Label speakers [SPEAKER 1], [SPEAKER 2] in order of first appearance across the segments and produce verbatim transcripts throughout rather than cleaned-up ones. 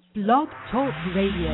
[SPEAKER 1] Blog Talk Radio.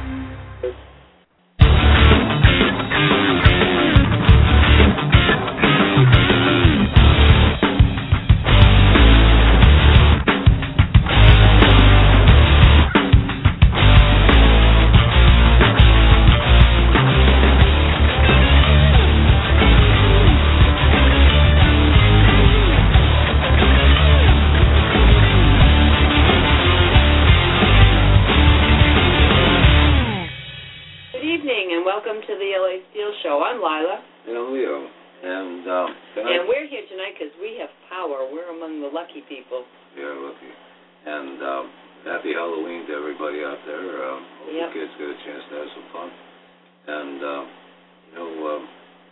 [SPEAKER 2] I'm Lila.
[SPEAKER 3] And I'm Leo. And, um,
[SPEAKER 2] and we're here tonight because we have power. We're among the lucky people.
[SPEAKER 3] Yeah, lucky. And um, happy Halloween to everybody out there. Um, hope
[SPEAKER 2] yep.
[SPEAKER 3] the kids get a chance to have some fun. And, um, you know, um,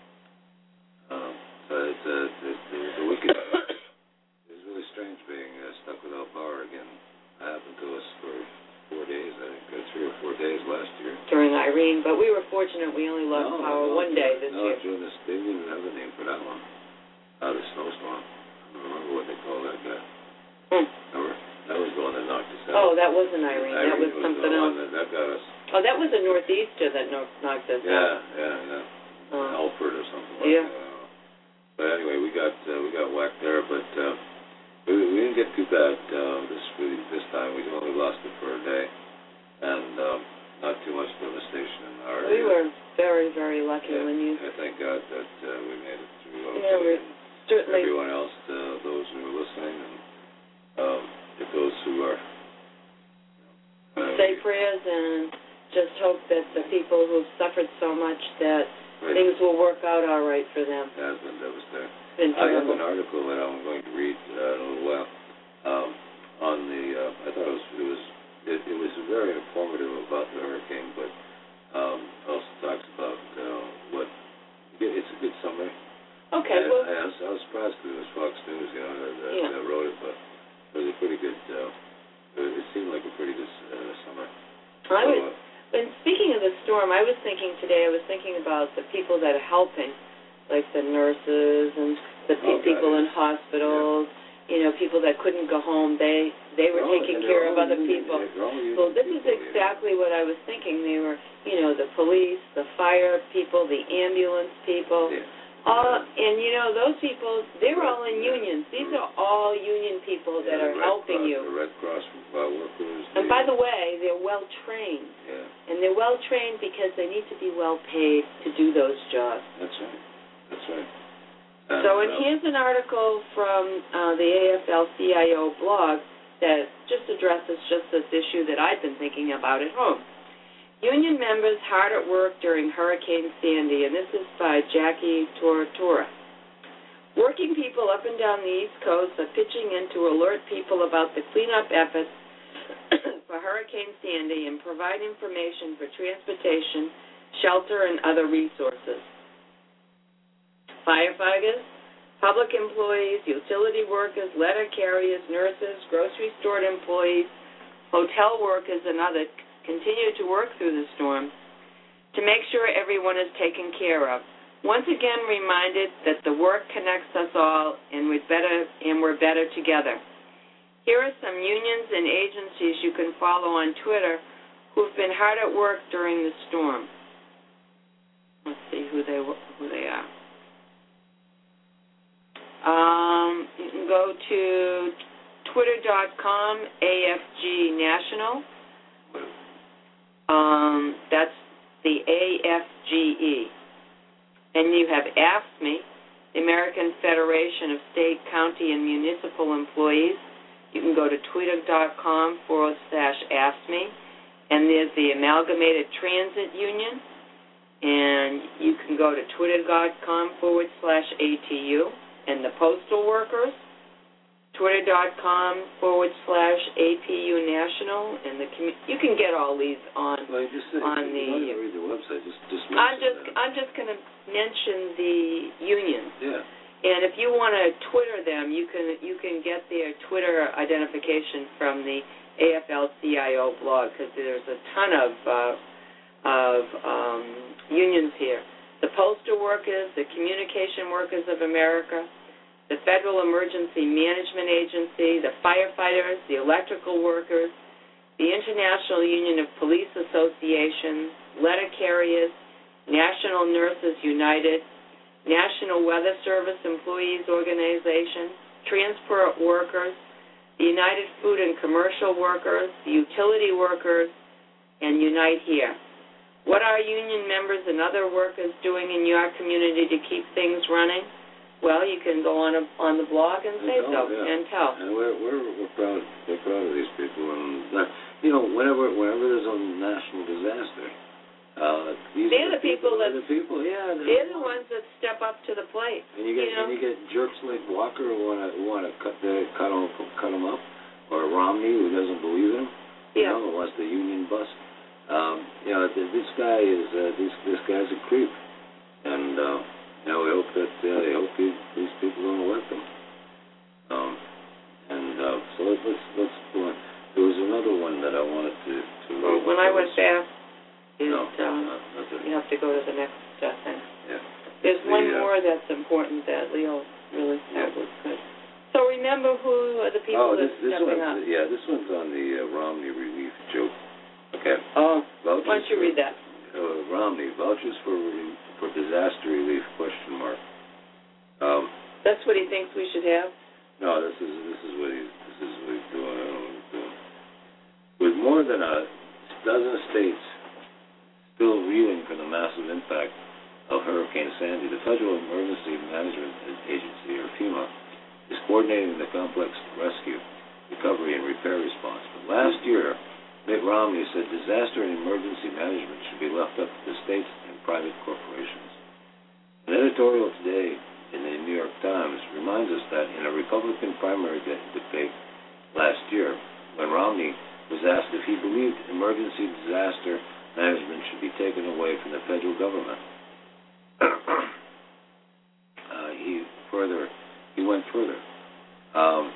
[SPEAKER 3] uh, it's, uh, it's, it's a wicked. It's really strange being uh, stuck without power again. It happened to us for four days, I think, uh, three or four days last year.
[SPEAKER 2] During Irene, but we were fortunate we only lost
[SPEAKER 3] no,
[SPEAKER 2] power
[SPEAKER 3] no,
[SPEAKER 2] one day this
[SPEAKER 3] no,
[SPEAKER 2] year.
[SPEAKER 3] No, this, they didn't even have a name for that one. Out of snowstorm. I don't remember what they call that guy.
[SPEAKER 2] Hmm.
[SPEAKER 3] Remember? That was the one that knocked us out.
[SPEAKER 2] Oh, that wasn't Irene.
[SPEAKER 3] Irene
[SPEAKER 2] that was,
[SPEAKER 3] was
[SPEAKER 2] something
[SPEAKER 3] the
[SPEAKER 2] else.
[SPEAKER 3] One that, that got us.
[SPEAKER 2] Oh, that was a northeaster that knocked us
[SPEAKER 3] yeah,
[SPEAKER 2] out.
[SPEAKER 3] Yeah, yeah, yeah.
[SPEAKER 2] Uh,
[SPEAKER 3] Alfred or something like
[SPEAKER 2] yeah.
[SPEAKER 3] that. But anyway, we got uh, we got whacked there, but uh, we, we didn't get too bad uh, this really, this time. We only lost it for a day. And um, not too much devastation in our area.
[SPEAKER 2] We were very, very lucky
[SPEAKER 3] yeah,
[SPEAKER 2] when you...
[SPEAKER 3] I thank God that uh, we made it through. Okay.
[SPEAKER 2] Yeah, we're certainly...
[SPEAKER 3] Everyone else, uh, those who are listening, and um, if those who are... You know,
[SPEAKER 2] say prayers and just hope that the people who've suffered so much that
[SPEAKER 3] right.
[SPEAKER 2] things will work out all right for them.
[SPEAKER 3] It has been devastating.
[SPEAKER 2] Been
[SPEAKER 3] I have
[SPEAKER 2] terrible.
[SPEAKER 3] an article that I'm going to read uh, in a little while um, on the... Uh, I thought it was... It was It, it was very informative about the hurricane, but um, also talks about uh, what. It's a good summary.
[SPEAKER 2] Okay.
[SPEAKER 3] And
[SPEAKER 2] well,
[SPEAKER 3] I, I, was, I was surprised because it was Fox News, you know, that, that,
[SPEAKER 2] yeah.
[SPEAKER 3] that wrote it, but it was a pretty good. Uh, it, it seemed like a pretty good uh, summary.
[SPEAKER 2] I
[SPEAKER 3] so,
[SPEAKER 2] was.
[SPEAKER 3] Uh,
[SPEAKER 2] and speaking of the storm, I was thinking today. I was thinking about the people that are helping, like the nurses and the
[SPEAKER 3] oh,
[SPEAKER 2] people
[SPEAKER 3] God,
[SPEAKER 2] in hospitals. Yeah. You know, people that couldn't go home. They they were
[SPEAKER 3] all,
[SPEAKER 2] taking care of other
[SPEAKER 3] union,
[SPEAKER 2] people.
[SPEAKER 3] Yeah,
[SPEAKER 2] well, this
[SPEAKER 3] people,
[SPEAKER 2] is exactly yeah. what I was thinking. They were, you know, the police, the fire people, the ambulance people.
[SPEAKER 3] Yeah.
[SPEAKER 2] All, and, you know, those people, they're right. all in
[SPEAKER 3] yeah.
[SPEAKER 2] unions. These are all union people
[SPEAKER 3] yeah,
[SPEAKER 2] that are
[SPEAKER 3] Red
[SPEAKER 2] helping
[SPEAKER 3] Cross,
[SPEAKER 2] you.
[SPEAKER 3] The Red Cross uh, workers.
[SPEAKER 2] And, by the way, they're well-trained.
[SPEAKER 3] Yeah.
[SPEAKER 2] And they're well-trained because they need to be well-paid to do those jobs.
[SPEAKER 3] That's right. That's right. And,
[SPEAKER 2] so, and
[SPEAKER 3] uh,
[SPEAKER 2] here's an article from uh, the A F L C I O blog that just addresses just this issue that I've been thinking about at home. Union members hard at work during Hurricane Sandy, and this is by Jackie Tortora. Working people up and down the East Coast are pitching in to alert people about the cleanup efforts for Hurricane Sandy and provide information for transportation, shelter, and other resources. Firefighters, public employees, utility workers, letter carriers, nurses, grocery store employees, hotel workers, and others continue to work through the storm to make sure everyone is taken care of. Once again reminded that the work connects us all and we're better, and we're better together. Here are some unions and agencies you can follow on Twitter who've been hard at work during the storm. Let's see who they who they are. Um, you can go to twitter dot com A F G National. Um, that's the A F G E. And you have AFSCME, the American Federation of State, County, and Municipal Employees. You can go to twitter dot com forward slash AFSCME. And there's the Amalgamated Transit Union. And you can go to twitter dot com forward slash A T U. And the postal workers, twitter dot com forward slash A P U National, and the commu- you can get all these on
[SPEAKER 3] well, just say,
[SPEAKER 2] on
[SPEAKER 3] if
[SPEAKER 2] the.
[SPEAKER 3] You want to read the website, just just.
[SPEAKER 2] I'm just
[SPEAKER 3] that.
[SPEAKER 2] I'm just going to mention the unions.
[SPEAKER 3] Yeah.
[SPEAKER 2] And if you want to Twitter them, you can you can get their Twitter identification from the A F L C I O blog because there's a ton of uh, of um, unions here. The postal workers, the Communication Workers of America, the Federal Emergency Management Agency, the firefighters, the electrical workers, the International Union of Police Associations, Letter Carriers, National Nurses United, National Weather Service Employees Organization, Transport Workers, the United Food and Commercial Workers, the Utility Workers, and Unite Here. What are union members and other workers doing in your community to keep things running? Well, you can go on a, on the blog and, and say
[SPEAKER 3] tell,
[SPEAKER 2] so
[SPEAKER 3] yeah.
[SPEAKER 2] and tell.
[SPEAKER 3] And we're we're we're proud we're proud of these people. And uh, you know, whenever whenever there's a national disaster, uh, these
[SPEAKER 2] they're
[SPEAKER 3] are
[SPEAKER 2] the people, people that
[SPEAKER 3] the people. Yeah, they're,
[SPEAKER 2] they're the ones that step up to the plate.
[SPEAKER 3] And you get
[SPEAKER 2] you know?
[SPEAKER 3] and you get jerks like Walker who want to want to cut the cut them cut them up, or Romney who doesn't believe in him. You
[SPEAKER 2] Yeah.
[SPEAKER 3] know, who wants the union bust. Um, you know, this guy is uh, this this guy's a creep, and. Uh, Now we hope that uh, I hope these, these people don't elect them. Um, and uh, so let's let's, let's go on. There was another one that I wanted to. to
[SPEAKER 2] well, when I went back, is,
[SPEAKER 3] no,
[SPEAKER 2] um,
[SPEAKER 3] not, not the,
[SPEAKER 2] you have to go to the next uh, thing.
[SPEAKER 3] Yeah.
[SPEAKER 2] There's
[SPEAKER 3] the,
[SPEAKER 2] one
[SPEAKER 3] uh,
[SPEAKER 2] more that's important that Leo really said
[SPEAKER 3] yeah.
[SPEAKER 2] was good. So remember who are the people
[SPEAKER 3] oh,
[SPEAKER 2] that
[SPEAKER 3] this,
[SPEAKER 2] are
[SPEAKER 3] this
[SPEAKER 2] stepping
[SPEAKER 3] one's,
[SPEAKER 2] up.
[SPEAKER 3] Yeah, this one's on the uh, Romney relief joke. Okay.
[SPEAKER 2] Oh,
[SPEAKER 3] vouchers
[SPEAKER 2] why don't you
[SPEAKER 3] for,
[SPEAKER 2] read that?
[SPEAKER 3] Uh, Romney vouchers for relief, for disaster relief? Question mark. Um,
[SPEAKER 2] That's what he thinks we should have.
[SPEAKER 3] no, this is this is what he's this is what he's doing. I don't know what he's doing. With more than a dozen states still reeling from the massive impact of Hurricane Sandy, the Federal Emergency Management Agency, or FEMA, is coordinating the complex rescue, recovery, and repair response. But last year, Mitt Romney said disaster and emergency management should be left up to the states and private corporations. An editorial today in the New York Times reminds us that in a Republican primary debate last year, when Romney was asked if he believed emergency disaster management should be taken away from the federal government, uh, he further he went further. Um,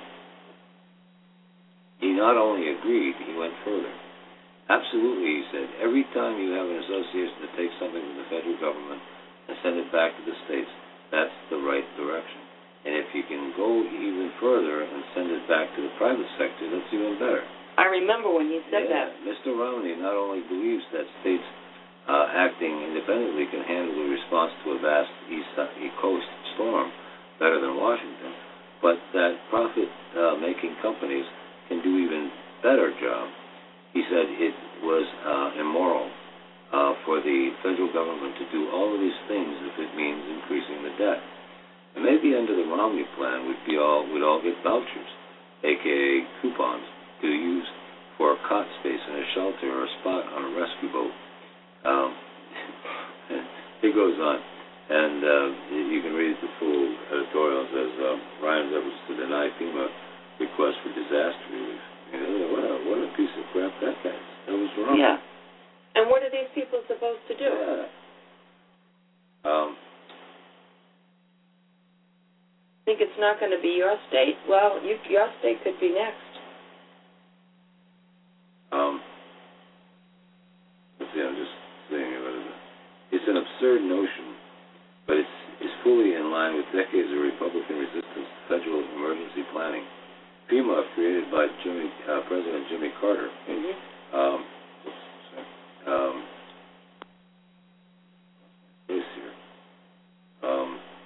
[SPEAKER 3] he not only agreed, he went further. Absolutely, he said, every time you have an association that takes something from the federal government and send it back to the states, that's the right direction. And if you can go even further and send it back to the private sector, that's even better.
[SPEAKER 2] I remember when he said
[SPEAKER 3] yeah,
[SPEAKER 2] that.
[SPEAKER 3] Mister Romney not only believes that states uh, acting independently can handle the response to a vast East, East Coast storm better than Washington, but that profit-making uh, companies can do even better job. He said it was uh, immoral Uh, for the federal government to do all of these things if it means increasing the debt. And maybe under the Romney plan, we'd be all we'd all get vouchers, aka coupons, to use for a cot space in a shelter or a spot on a rescue boat. Um, it goes on, and uh, you can read the full editorial. It says uh, Ryan's efforts to deny FEMA request for disaster relief. You know, what a what a piece of crap that guy is. That was wrong.
[SPEAKER 2] Yeah. And what are these people supposed to do?
[SPEAKER 3] Yeah. Um,
[SPEAKER 2] Think it's not going to be your state? Well, you, your state could be next.
[SPEAKER 3] um, let's see, I'm just saying about it. It's an absurd notion, but it's, it's fully in line with decades of Republican resistance to federal emergency planning. FEMA, created by Jimmy, uh, President Jimmy Carter,
[SPEAKER 2] Mm-hmm.
[SPEAKER 3] um, Um, this here, um,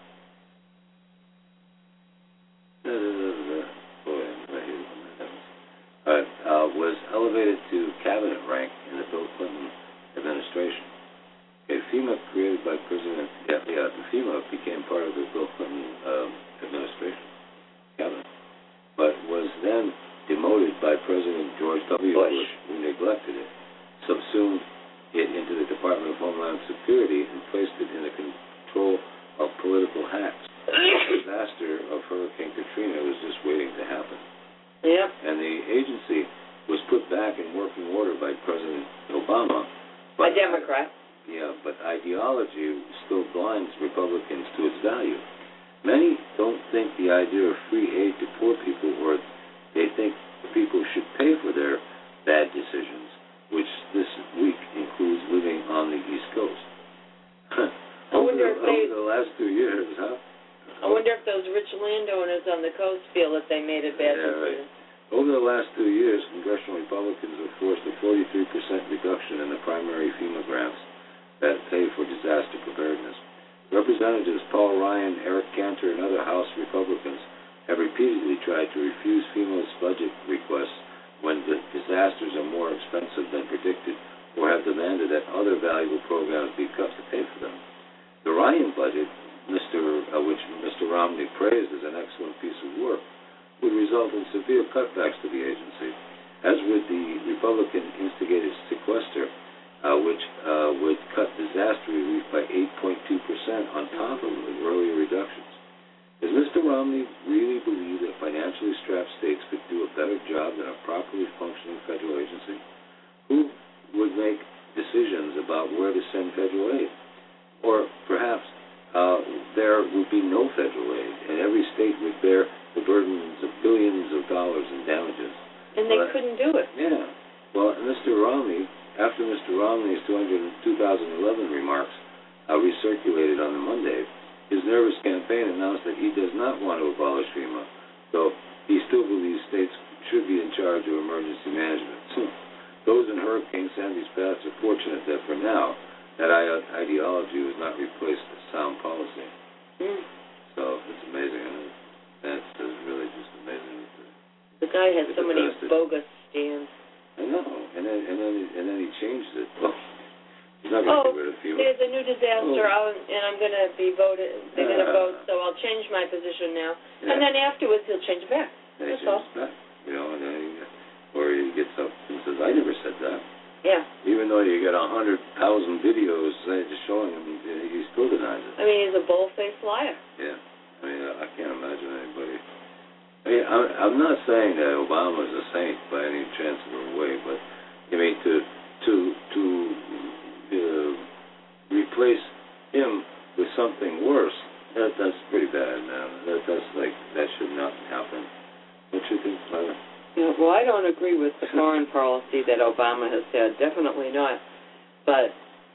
[SPEAKER 3] da, da, da, da, boy, I hate it when that happens. Uh, uh, was elevated to cabinet rank in the Bill Clinton administration. Okay, FEMA, created by President, yeah, yeah, the FEMA became part of the Bill Clinton um, administration cabinet, but was then demoted by President George W.
[SPEAKER 2] Bush,
[SPEAKER 3] Bush who neglected it, subsumed it into the Department of Homeland Security, and placed it in the control of political hacks. The disaster of Hurricane Katrina was just waiting to happen.
[SPEAKER 2] Yep.
[SPEAKER 3] And the agency was put back in working order by President Obama. But,
[SPEAKER 2] a Democrat.
[SPEAKER 3] Yeah, but ideology still blinds Republicans to its value. Many don't think the idea of free aid to poor people, or they think people should pay for their bad decisions, which this week includes living on the East Coast.
[SPEAKER 2] I
[SPEAKER 3] over,
[SPEAKER 2] wonder
[SPEAKER 3] the,
[SPEAKER 2] if they,
[SPEAKER 3] over the last two years, huh?
[SPEAKER 2] I wonder if those rich landowners on the coast feel that they made a bad
[SPEAKER 3] yeah,
[SPEAKER 2] decision.
[SPEAKER 3] Right. Over the last two years, congressional Republicans have forced a forty-three percent reduction in the primary FEMA grants that pay for disaster preparedness. Representatives Paul Ryan, Eric Cantor, and other House Republicans have repeatedly tried to refuse FEMA's budget requests when the disasters are more expensive than predicted, or have demanded that other valuable programs be cut to pay for them. The Ryan budget, Mister Uh, which Mister Romney praised as an excellent piece of work, would result in severe cutbacks to the agency, as would the Republican-instigated sequester, uh, which uh, would cut disaster relief by eight point two percent on top of the earlier reductions. Does Mister Romney really believe that financially strapped states could do a better job than a properly functioning federal agency? Who would make decisions about where to send federal aid? Or perhaps uh, there would be no federal aid, and every state would bear the burdens of billions of dollars in damages.
[SPEAKER 2] And they
[SPEAKER 3] but,
[SPEAKER 2] couldn't do it.
[SPEAKER 3] Yeah. Well, Mister Romney, after Mister Romney's two thousand eleven remarks uh, recirculated on the Monday, his nervous campaign announced that he does not want to abolish FEMA, though he still believes states should be in charge of emergency management. Those in Hurricane Sandy's path are fortunate that for now, that ideology was not replaced with sound policy.
[SPEAKER 2] Mm.
[SPEAKER 3] So it's amazing. And that's, that's really just amazing.
[SPEAKER 2] The guy has so many
[SPEAKER 3] it.
[SPEAKER 2] bogus stands.
[SPEAKER 3] I know, and then and then and then he changed it. Well, he's not going to
[SPEAKER 2] oh,
[SPEAKER 3] get rid of FEMA.
[SPEAKER 2] There's a new disaster,
[SPEAKER 3] oh.
[SPEAKER 2] I'll, and I'm going to be voted. They're going to
[SPEAKER 3] Uh,
[SPEAKER 2] vote, so I'll change my position now,
[SPEAKER 3] yeah.
[SPEAKER 2] and then afterwards he'll change it back.
[SPEAKER 3] And he
[SPEAKER 2] That's all.
[SPEAKER 3] changes back, you know, and then he, or he gets up and says, "I never said that."
[SPEAKER 2] Yeah.
[SPEAKER 3] Even though you get a hundred thousand videos uh, just showing him, he still denies it.
[SPEAKER 2] I mean, he's a bold-faced liar.
[SPEAKER 3] Yeah. I mean, I can't imagine anybody. I mean, I'm, I'm not saying that Obama is a saint by any chance of the way, but I mean, to to to uh, replace him with something worse, that that's pretty bad, man. That that's like that should not happen. What you think, Tyler?
[SPEAKER 2] Yeah, well, I don't agree with the foreign policy that Obama has had. Definitely not. But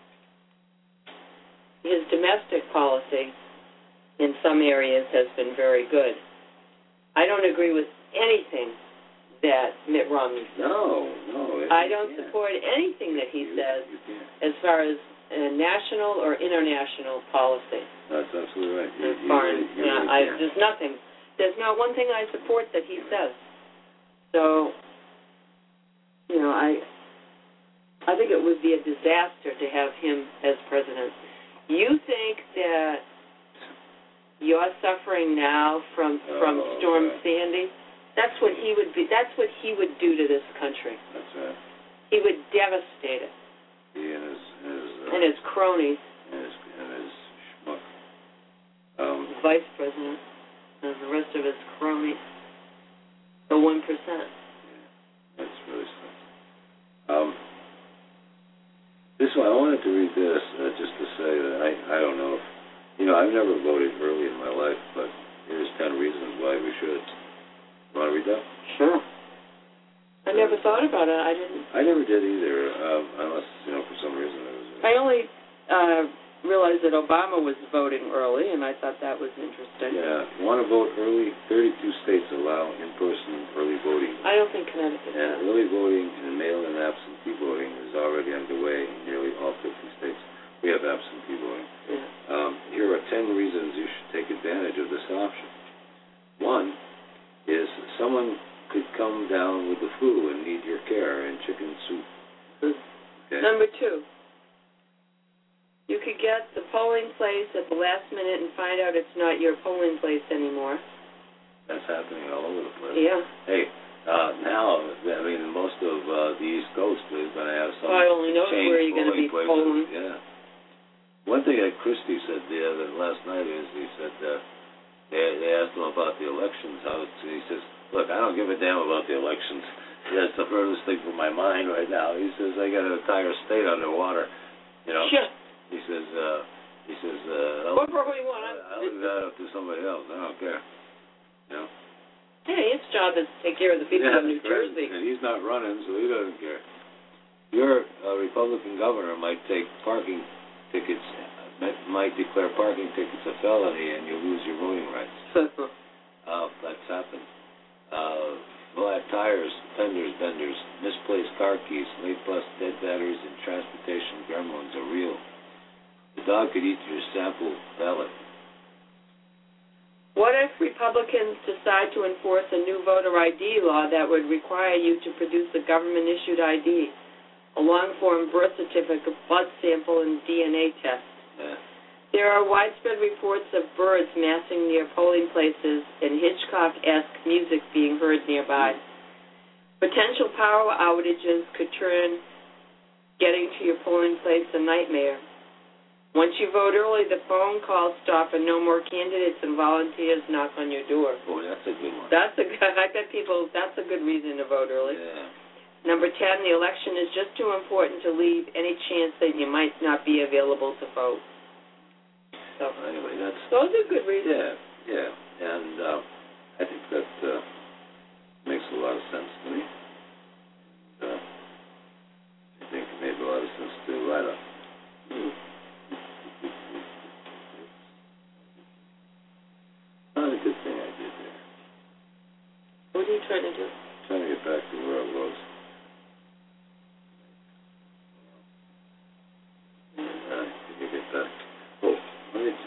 [SPEAKER 2] his domestic policy in some areas has been very good. I don't agree with anything that Mitt Romney says.
[SPEAKER 3] No, no.
[SPEAKER 2] I don't support anything that he
[SPEAKER 3] you,
[SPEAKER 2] says
[SPEAKER 3] you
[SPEAKER 2] as far as uh, national or international policy.
[SPEAKER 3] That's absolutely right. You,
[SPEAKER 2] And foreign.
[SPEAKER 3] You, you
[SPEAKER 2] you know,
[SPEAKER 3] really
[SPEAKER 2] I,
[SPEAKER 3] can't.
[SPEAKER 2] there's nothing. There's not one thing I support that he says. So, you know, I I think it would be a disaster to have him as president. You think that you're suffering now from from
[SPEAKER 3] Oh,
[SPEAKER 2] Storm
[SPEAKER 3] okay.
[SPEAKER 2] Sandy? That's what he would be. That's what he would do to this country.
[SPEAKER 3] That's right.
[SPEAKER 2] He would devastate it.
[SPEAKER 3] He and his his uh,
[SPEAKER 2] And his cronies,
[SPEAKER 3] and his and his schmuck. Um,
[SPEAKER 2] his vice president, and the rest of his cronies. The one percent.
[SPEAKER 3] That's really something. Um, this one, I wanted to read this uh, just to say that I, I don't know if, you know, I've never voted early in my life, but here's ten reasons why we should. You want to read that?
[SPEAKER 2] Sure. I never thought about it. I didn't.
[SPEAKER 3] I never did either, um, unless, you know, for some reason it was...
[SPEAKER 2] I only uh, realized that Obama was voting early, and I thought that was interesting.
[SPEAKER 3] Yeah. Want to vote early? thirty-two states allow in-person early voting.
[SPEAKER 2] I don't think Connecticut does.
[SPEAKER 3] And early voting and mail-in absentee voting is already underway in nearly all fifty states. We have absentee voting.
[SPEAKER 2] Yeah.
[SPEAKER 3] Um, here are ten reasons you should take advantage of this option. One is someone could come down with the flu and need your care and chicken soup. Okay?
[SPEAKER 2] Number two, you could get the polling place at the last minute and find out it's not your polling place anymore.
[SPEAKER 3] That's happening all over the place.
[SPEAKER 2] Yeah.
[SPEAKER 3] Hey, uh, now, I mean, most of uh, the East Coast is going to have some
[SPEAKER 2] Well, I only know
[SPEAKER 3] changed
[SPEAKER 2] where you're going to be
[SPEAKER 3] places.
[SPEAKER 2] polling.
[SPEAKER 3] Yeah. One thing that Christie said the other last night is he said uh, they, they asked him about the elections. How it's, he says, "Look, I don't give a damn about the elections. That's the furthest thing from my mind right now." He says, "I got an entire state underwater." You know.
[SPEAKER 2] Sure.
[SPEAKER 3] He says, uh, he says, uh,
[SPEAKER 2] What more you want?
[SPEAKER 3] I'll leave that up to somebody else. I don't care. You know?
[SPEAKER 2] Hey, his job is to take care of the people
[SPEAKER 3] yeah,
[SPEAKER 2] of New
[SPEAKER 3] right.
[SPEAKER 2] Jersey.
[SPEAKER 3] And he's not running, so he doesn't care. Your uh, Republican governor might take parking tickets, might declare parking tickets a felony, and you lose your voting rights. uh, that's happened. Uh, flat tires, fenders, benders, misplaced car keys, late bus, dead batteries, and transportation gremlins are real. The dog could eat your sample ballot.
[SPEAKER 2] What if Republicans decide to enforce a new voter I D law that would require you to produce a government-issued I D, a long-form birth certificate, blood sample, and D N A test?
[SPEAKER 3] Yeah.
[SPEAKER 2] There are widespread reports of birds massing near polling places and Hitchcock-esque music being heard nearby. Potential power outages could turn getting to your polling place a nightmare. Once you vote early, the phone calls stop and no more candidates and volunteers knock on your door.
[SPEAKER 3] Boy, that's a good one.
[SPEAKER 2] That's a good, I bet people, that's a good reason to vote early.
[SPEAKER 3] Yeah.
[SPEAKER 2] Number ten, the election is just too important to leave any chance that you might not be available to vote. So
[SPEAKER 3] anyway, that's...
[SPEAKER 2] Those are good reasons.
[SPEAKER 3] Yeah, yeah. And uh, I think that uh, makes a lot of sense to me. Uh, I think it made a lot of sense to Lila. Mm. Not a good thing I did there.
[SPEAKER 2] What are you trying to do?
[SPEAKER 3] Trying to get back to where I was. Uh, can you get back? Oh, let me...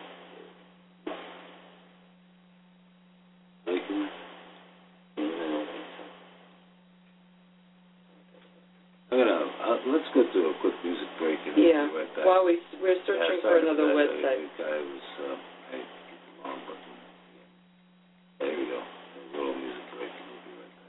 [SPEAKER 3] Like, I'm gonna... Uh, let's go to a quick music break and
[SPEAKER 2] Yeah.
[SPEAKER 3] we'll be right back.
[SPEAKER 2] While we, we're searching
[SPEAKER 3] Yeah,
[SPEAKER 2] for
[SPEAKER 3] sorry
[SPEAKER 2] another
[SPEAKER 3] that.
[SPEAKER 2] website.
[SPEAKER 3] I, I was... Uh, I keep the wrong button. There we go. A little music break and we'll be right back.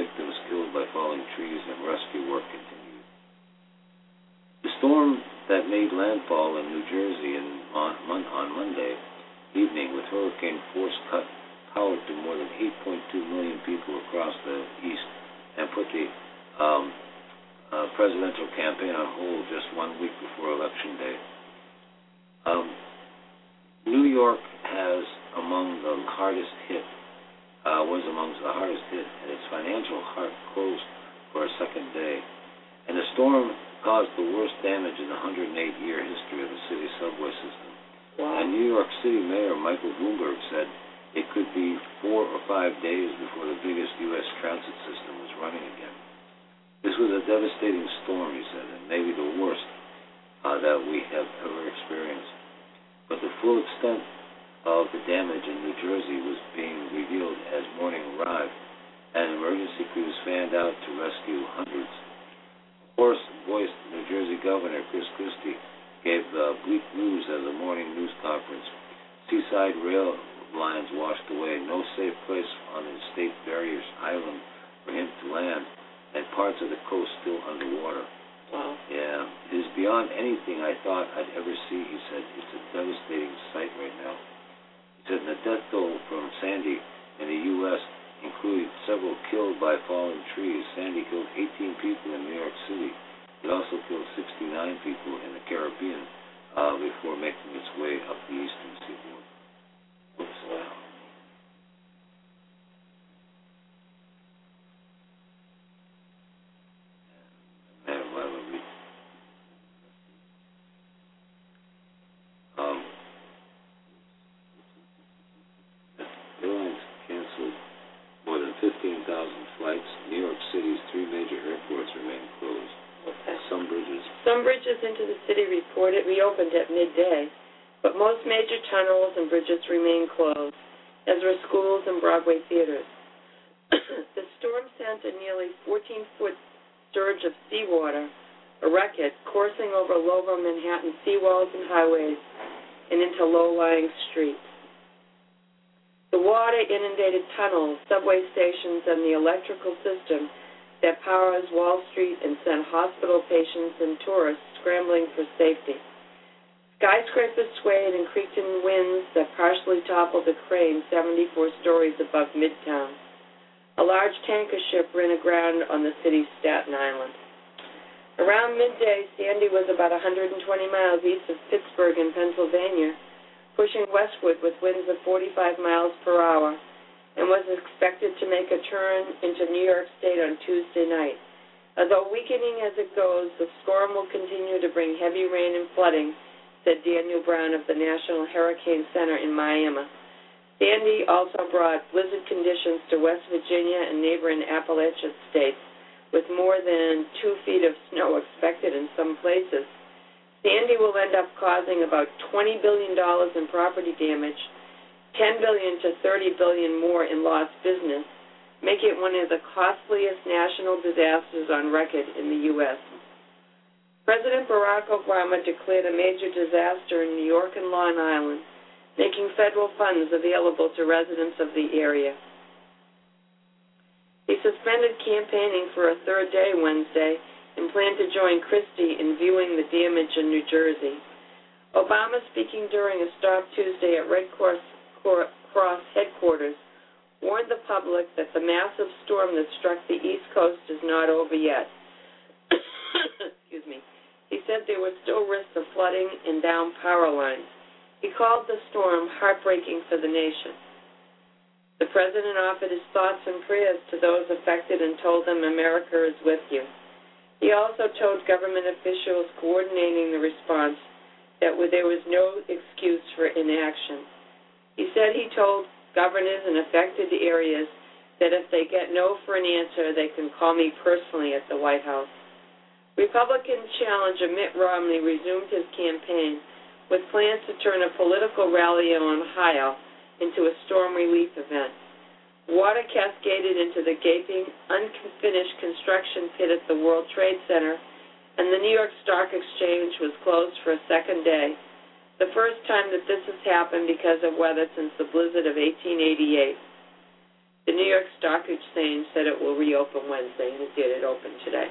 [SPEAKER 3] victims killed by falling trees, and rescue work continued. The storm that made landfall in New Jersey in on, on Monday evening with hurricane force cut power to more than eight point two million people across the east and put the um, uh, presidential campaign on hold just one week before Election Day. Um, New York has among the hardest hit, uh, was among the hardest hit, and its financial heart closed for a second day. And the storm caused the worst damage in the one hundred eight year history of the city's subway system.
[SPEAKER 2] Wow.
[SPEAKER 3] And New York City Mayor Michael Bloomberg said it could be four or five days before the biggest U S transit system was running again. This was a devastating storm, he said, and maybe the worst uh, that we have ever experienced. But the full extent of the damage in New Jersey was being revealed as morning arrived, and emergency crews fanned out to rescue hundreds. Hoarse-voiced New Jersey Governor Chris Christie gave the bleak news at the morning news conference. Seaside rail lines washed away, no safe place on the state barriers island for him to land, and parts of the coast still underwater.
[SPEAKER 2] Wow.
[SPEAKER 3] Yeah, it is beyond anything I thought I'd ever see, he said. It's a devastating sight right now. He said the death toll from Sandy in the U S included several killed by falling trees. Sandy killed eighteen people in New York City. It also killed sixty-nine people in the Caribbean uh, before making its way up the eastern seaboard. Oops, wow. Man, why would we? Um, airlines canceled more than fifteen thousand flights. New York City's three major airports remain closed.
[SPEAKER 2] Okay.
[SPEAKER 3] Some bridges.
[SPEAKER 2] Some bridges into the city reported reopened at midday, but most major tunnels and bridges remain closed, as were schools and Broadway theaters. The storm sent a nearly fourteen-foot surge of seawater, a record, coursing over lower Manhattan seawalls and highways and into low-lying streets. The water inundated tunnels, subway stations, and the electrical system that powers Wall Street and sent hospital patients and tourists scrambling for safety. Skyscrapers swayed and creaked in winds that partially toppled a crane seventy-four stories above Midtown. A large tanker ship ran aground on the city's Staten Island. Around midday, Sandy was about one hundred twenty miles east of Pittsburgh in Pennsylvania, pushing westward with winds of forty-five miles per hour, and was expected to make a turn into New York State on Tuesday night. Although weakening as it goes, the storm will continue to bring heavy rain and flooding, said Daniel Brown of the National Hurricane Center in Miami. Sandy also brought blizzard conditions to West Virginia and neighboring Appalachian states, with more than two feet of snow expected in some places. Sandy will end up causing about twenty billion dollars in property damage, ten billion dollars to thirty billion dollars more in lost business, make it one of the costliest national disasters on record in the U S President Barack Obama declared a major disaster in New York and Long Island, making federal funds available to residents of the area. He suspended campaigning for a third day Wednesday and planned to join Christie in viewing the damage in New Jersey. Obama, speaking during a stop Tuesday at Red Cross Cross headquarters, warned the public that the massive storm that struck the East Coast is not over yet. Excuse me. He said there was still risks of flooding and downed power lines. He called the storm heartbreaking for the nation. The president offered his thoughts and prayers to those affected and told them America is with you. He also told government officials coordinating the response that there was no excuse for inaction. He said he told governors in affected areas that if they get no for an answer, they can call me personally at the White House. Republican challenger Mitt Romney resumed his campaign with plans to turn a political rally in Ohio into a storm relief event. Water cascaded into the gaping, unfinished construction pit at the World Trade Center, and the New York Stock Exchange was closed for a second day, the first time that this has happened because of weather since the blizzard of eighteen eighty-eight. The New York Stock Exchange said it will reopen Wednesday, and it did. It opened today.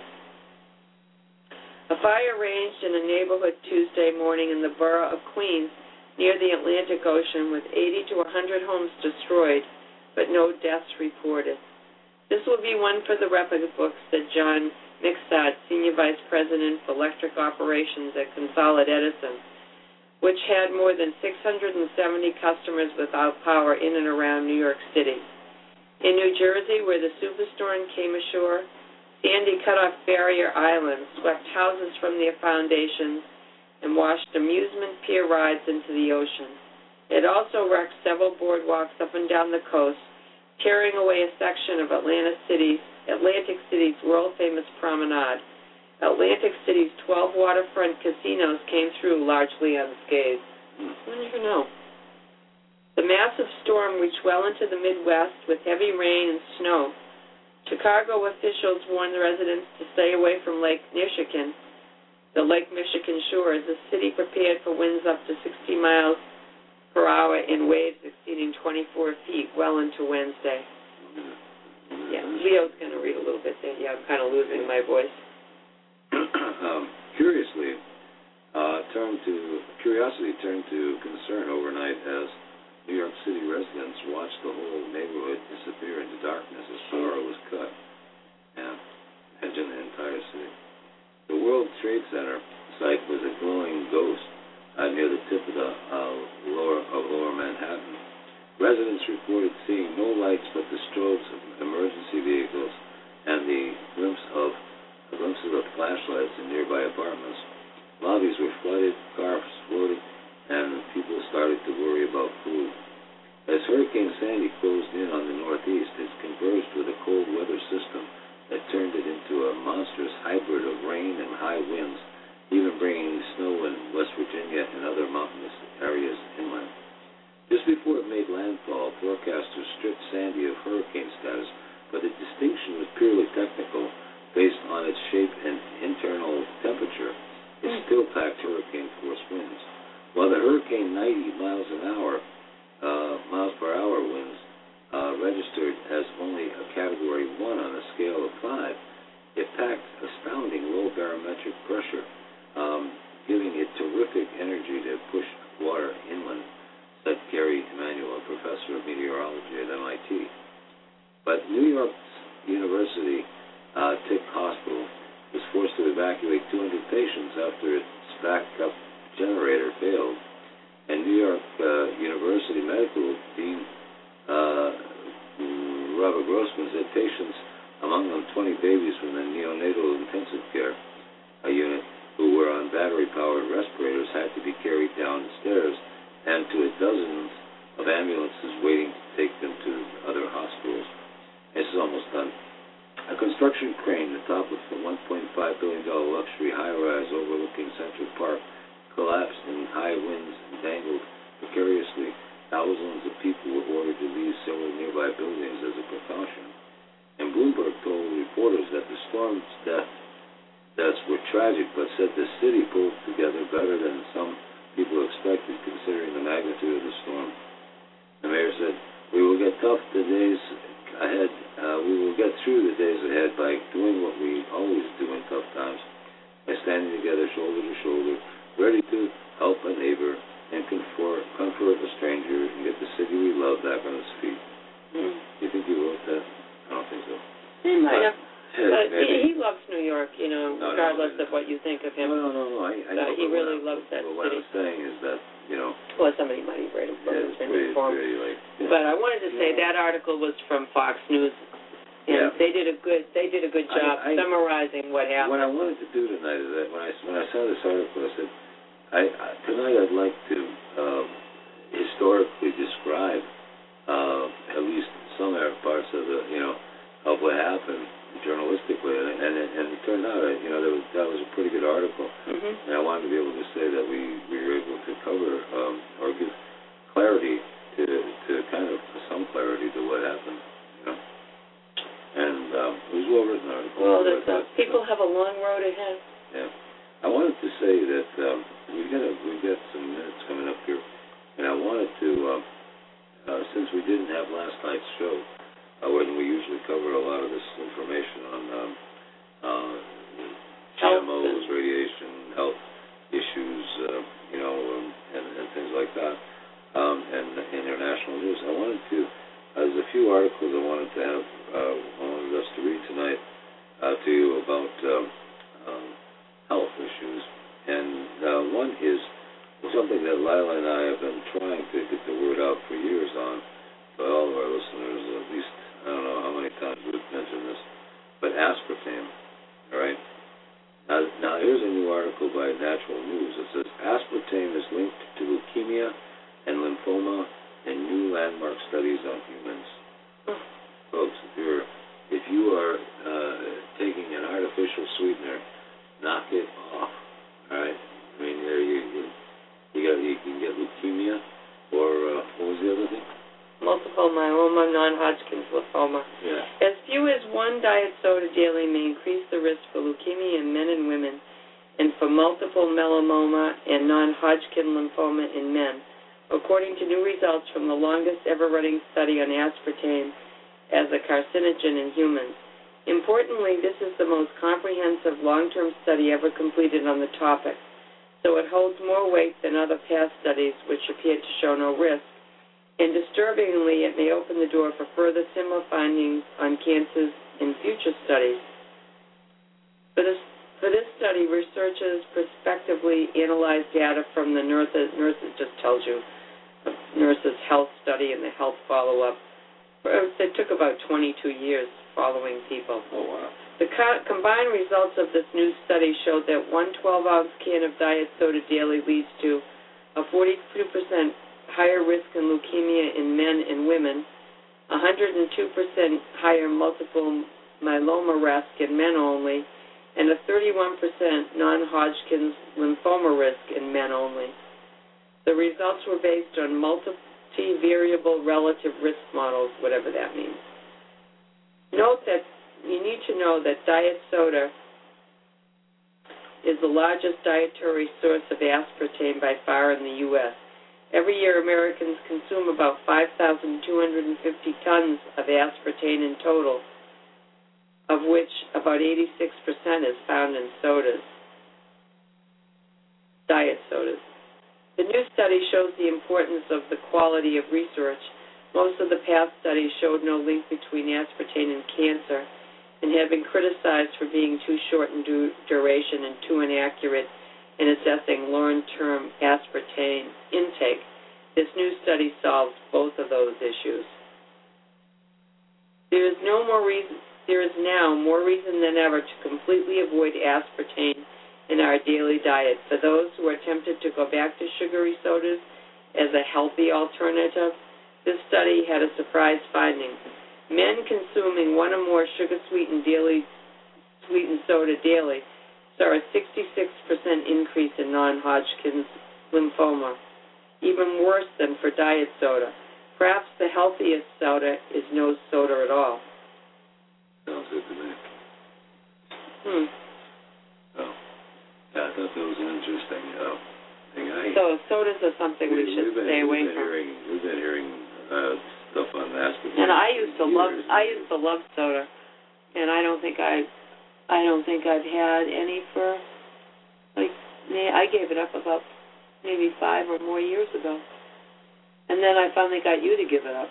[SPEAKER 2] A fire raged in a neighborhood Tuesday morning in the borough of Queens near the Atlantic Ocean with eighty to one hundred homes destroyed, but no deaths reported. This will be one for the record books, said John Mixad, Senior Vice President for Electric Operations at Consolid Edison, which had more than six hundred seventy customers without power in and around New York City. In New Jersey, where the superstorm came ashore, Sandy cut off barrier islands, swept houses from their foundations, and washed amusement pier rides into the ocean. It also wrecked several boardwalks up and down the coast, tearing away a section of Atlantic City's, Atlantic City's world-famous promenade. Atlantic City's twelve waterfront casinos came through largely unscathed. You never know. The massive storm reached well into the Midwest with heavy rain and snow. Chicago officials warned the residents to stay away from Lake Michigan, the Lake Michigan shore, as the city prepared for winds up to sixty miles per hour and waves exceeding twenty-four feet well into Wednesday. Yeah, Leo's going to read a little bit there. Yeah, I'm kind of losing my voice.
[SPEAKER 3] um, curiously, uh, turned to curiosity turned to concern overnight as New York City residents watched the whole neighborhood disappear into darkness as power was cut. Yeah, imagine the entire city. The World Trade Center site was a glowing ghost uh, near the tip of the uh, lower of lower Manhattan. Residents reported seeing no lights but the strobes of emergency vehicles and the glimpse of the glimpses of flashlights in nearby apartments. Lobbies were flooded, cars floated, and people started to worry about food. As Hurricane Sandy closed in on the Northeast, it converged with a cold weather system that turned it into a monstrous hybrid of rain and high winds, even bringing snow in West Virginia and other mountainous areas inland. Just before it made landfall, forecasters stripped Sandy of hurricane status, but the distinction was purely technical based on its shape and internal temperature. It still packed hurricane force winds. While the hurricane ninety miles an hour, uh, miles per hour winds uh, registered as only a category one on a scale of five, it packed astounding low barometric pressure, um, giving it terrific energy to push water inland, said Gary Emanuel, a professor of meteorology at M I T. But New York University uh, Tick Hospital was forced to evacuate two hundred patients after its backup generator failed. And New York uh, University Medical Dean uh, Robert Grossman said patients, among them twenty babies from the neonatal intensive care uh, unit, who were on battery-powered respirators, had to be carried down the stairs and to a dozens of ambulances waiting to take them to other hospitals. This is almost done. A construction crane atop of the one point five billion dollars luxury high-rise overlooking Central Park collapsed in high winds and dangled precariously. Thousands of people were ordered to leave several nearby buildings as a precaution. And Bloomberg told reporters that the storm's death, deaths were tragic, but said the city pulled together better than some people expected, considering the magnitude of the storm. The mayor said, "We will get tough the days ahead. Uh, we will get through the days ahead by doing what we always do in tough times, by standing together shoulder to shoulder, ready to help a neighbor and comfort, comfort a stranger and get the city we love back on its feet." Mm. You think he wrote that? I don't think so.
[SPEAKER 2] He might have.
[SPEAKER 3] Uh,
[SPEAKER 2] he, he loves New York, you know,
[SPEAKER 3] no,
[SPEAKER 2] regardless
[SPEAKER 3] no,
[SPEAKER 2] of what you think of him.
[SPEAKER 3] No, no, no, no. I, I
[SPEAKER 2] uh,
[SPEAKER 3] know,
[SPEAKER 2] he really
[SPEAKER 3] what
[SPEAKER 2] loves that
[SPEAKER 3] but what
[SPEAKER 2] city.
[SPEAKER 3] I was saying is that, you know.
[SPEAKER 2] Well, somebody might have read a book
[SPEAKER 3] Yeah, it's
[SPEAKER 2] in
[SPEAKER 3] pretty,
[SPEAKER 2] form.
[SPEAKER 3] pretty like, yeah.
[SPEAKER 2] But I wanted to say
[SPEAKER 3] yeah.
[SPEAKER 2] that article was from Fox News, and
[SPEAKER 3] yeah.
[SPEAKER 2] they did a good they did a good job
[SPEAKER 3] I, I,
[SPEAKER 2] summarizing what happened.
[SPEAKER 3] What I wanted to do tonight is that when I when I saw this article, I said, I, I tonight I'd like to um, historically describe uh, at least some parts of the you know of what happened journalistically, and and it, and it turned out you know that was that was a pretty good article,
[SPEAKER 2] mm-hmm.
[SPEAKER 3] and I wanted to be able to say that we, we were able to cover um, or give clarity to to kind of some clarity to what happened, you know. And um, it was well written article.
[SPEAKER 2] Well, but, uh, people have a long road ahead.
[SPEAKER 3] Yeah, I wanted to say that um, we got a, we got some minutes coming up here, and I wanted to uh, uh, since we didn't have last night's show, uh, when we usually cover a lot of this information on um, uh, G M Os, radiation, health issues, uh, you know, um, and, and things like that, um, and international news. I wanted to, uh, there's a few articles I wanted to have, uh, wanted us to read tonight uh, to you about um, um, health issues, and uh, one is something that Lila and I have been trying to get the word out for years on to all of our listeners. At least, I don't know how many times we've mentioned this, but aspartame, all right? Now, now, here's a new article by Natural News. It says, aspartame is linked to leukemia and lymphoma in new landmark studies on humans. Folks, if, you're, if you are uh, taking an artificial sweetener, knock it off, all right? I mean, there you, you, you, got, you can get leukemia, or uh, what was the other thing?
[SPEAKER 2] Multiple myeloma, non-Hodgkin's lymphoma.
[SPEAKER 3] Yeah.
[SPEAKER 2] As few as one diet soda daily may increase the risk for leukemia in men and women, and for multiple myeloma and non-Hodgkin lymphoma in men, according to new results from the longest ever-running study on aspartame as a carcinogen in humans. Importantly, this is the most comprehensive long-term study ever completed on the topic, so it holds more weight than other past studies which appeared to show no risk. And disturbingly, it may open the door for further similar findings on cancers in future studies. For this, for this study, researchers prospectively analyzed data from the nurses, nurses just tells you, a nurses' health study and the health follow-up. It took about twenty-two years following people.
[SPEAKER 3] Oh, wow.
[SPEAKER 2] The co- combined results of this new study showed that one twelve-ounce can of diet soda daily leads to a forty-two percent higher risk in leukemia in men and women, one hundred two percent higher multiple myeloma risk in men only, and a thirty-one percent non-Hodgkin's lymphoma risk in men only. The results were based on multivariable relative risk models, whatever that means. Note that you need to know that diet soda is the largest dietary source of aspartame by far in the U S Every year, Americans consume about five thousand two hundred fifty tons of aspartame in total, of which about eighty-six percent is found in sodas, diet sodas. The new study shows the importance of the quality of research. Most of the past studies showed no link between aspartame and cancer and have been criticized for being too short in du- duration and too inaccurate in assessing long-term aspartame intake. This new study solves both of those issues. There is no more reason. There is now more reason than ever to completely avoid aspartame in our daily diet. For those who are tempted to go back to sugary sodas as a healthy alternative, this study had a surprise finding. Men consuming one or more sugar-sweetened daily sweetened soda daily saw a sixty-six percent increase in non-Hodgkin's lymphoma, even worse than for diet soda. Perhaps the healthiest soda is no soda at all.
[SPEAKER 3] Sounds good to me.
[SPEAKER 2] Hmm.
[SPEAKER 3] Oh, yeah, I thought that was an interesting uh, thing. I,
[SPEAKER 2] so sodas are something we, we should
[SPEAKER 3] been,
[SPEAKER 2] stay away
[SPEAKER 3] we've been
[SPEAKER 2] from.
[SPEAKER 3] Hearing, we've been hearing uh, stuff on aspartame.
[SPEAKER 2] And I used to
[SPEAKER 3] years.
[SPEAKER 2] love. I used to love soda, and I don't think I. I don't think I've had any for, like, I gave it up about maybe five or more years ago. And then I finally got you to give it up.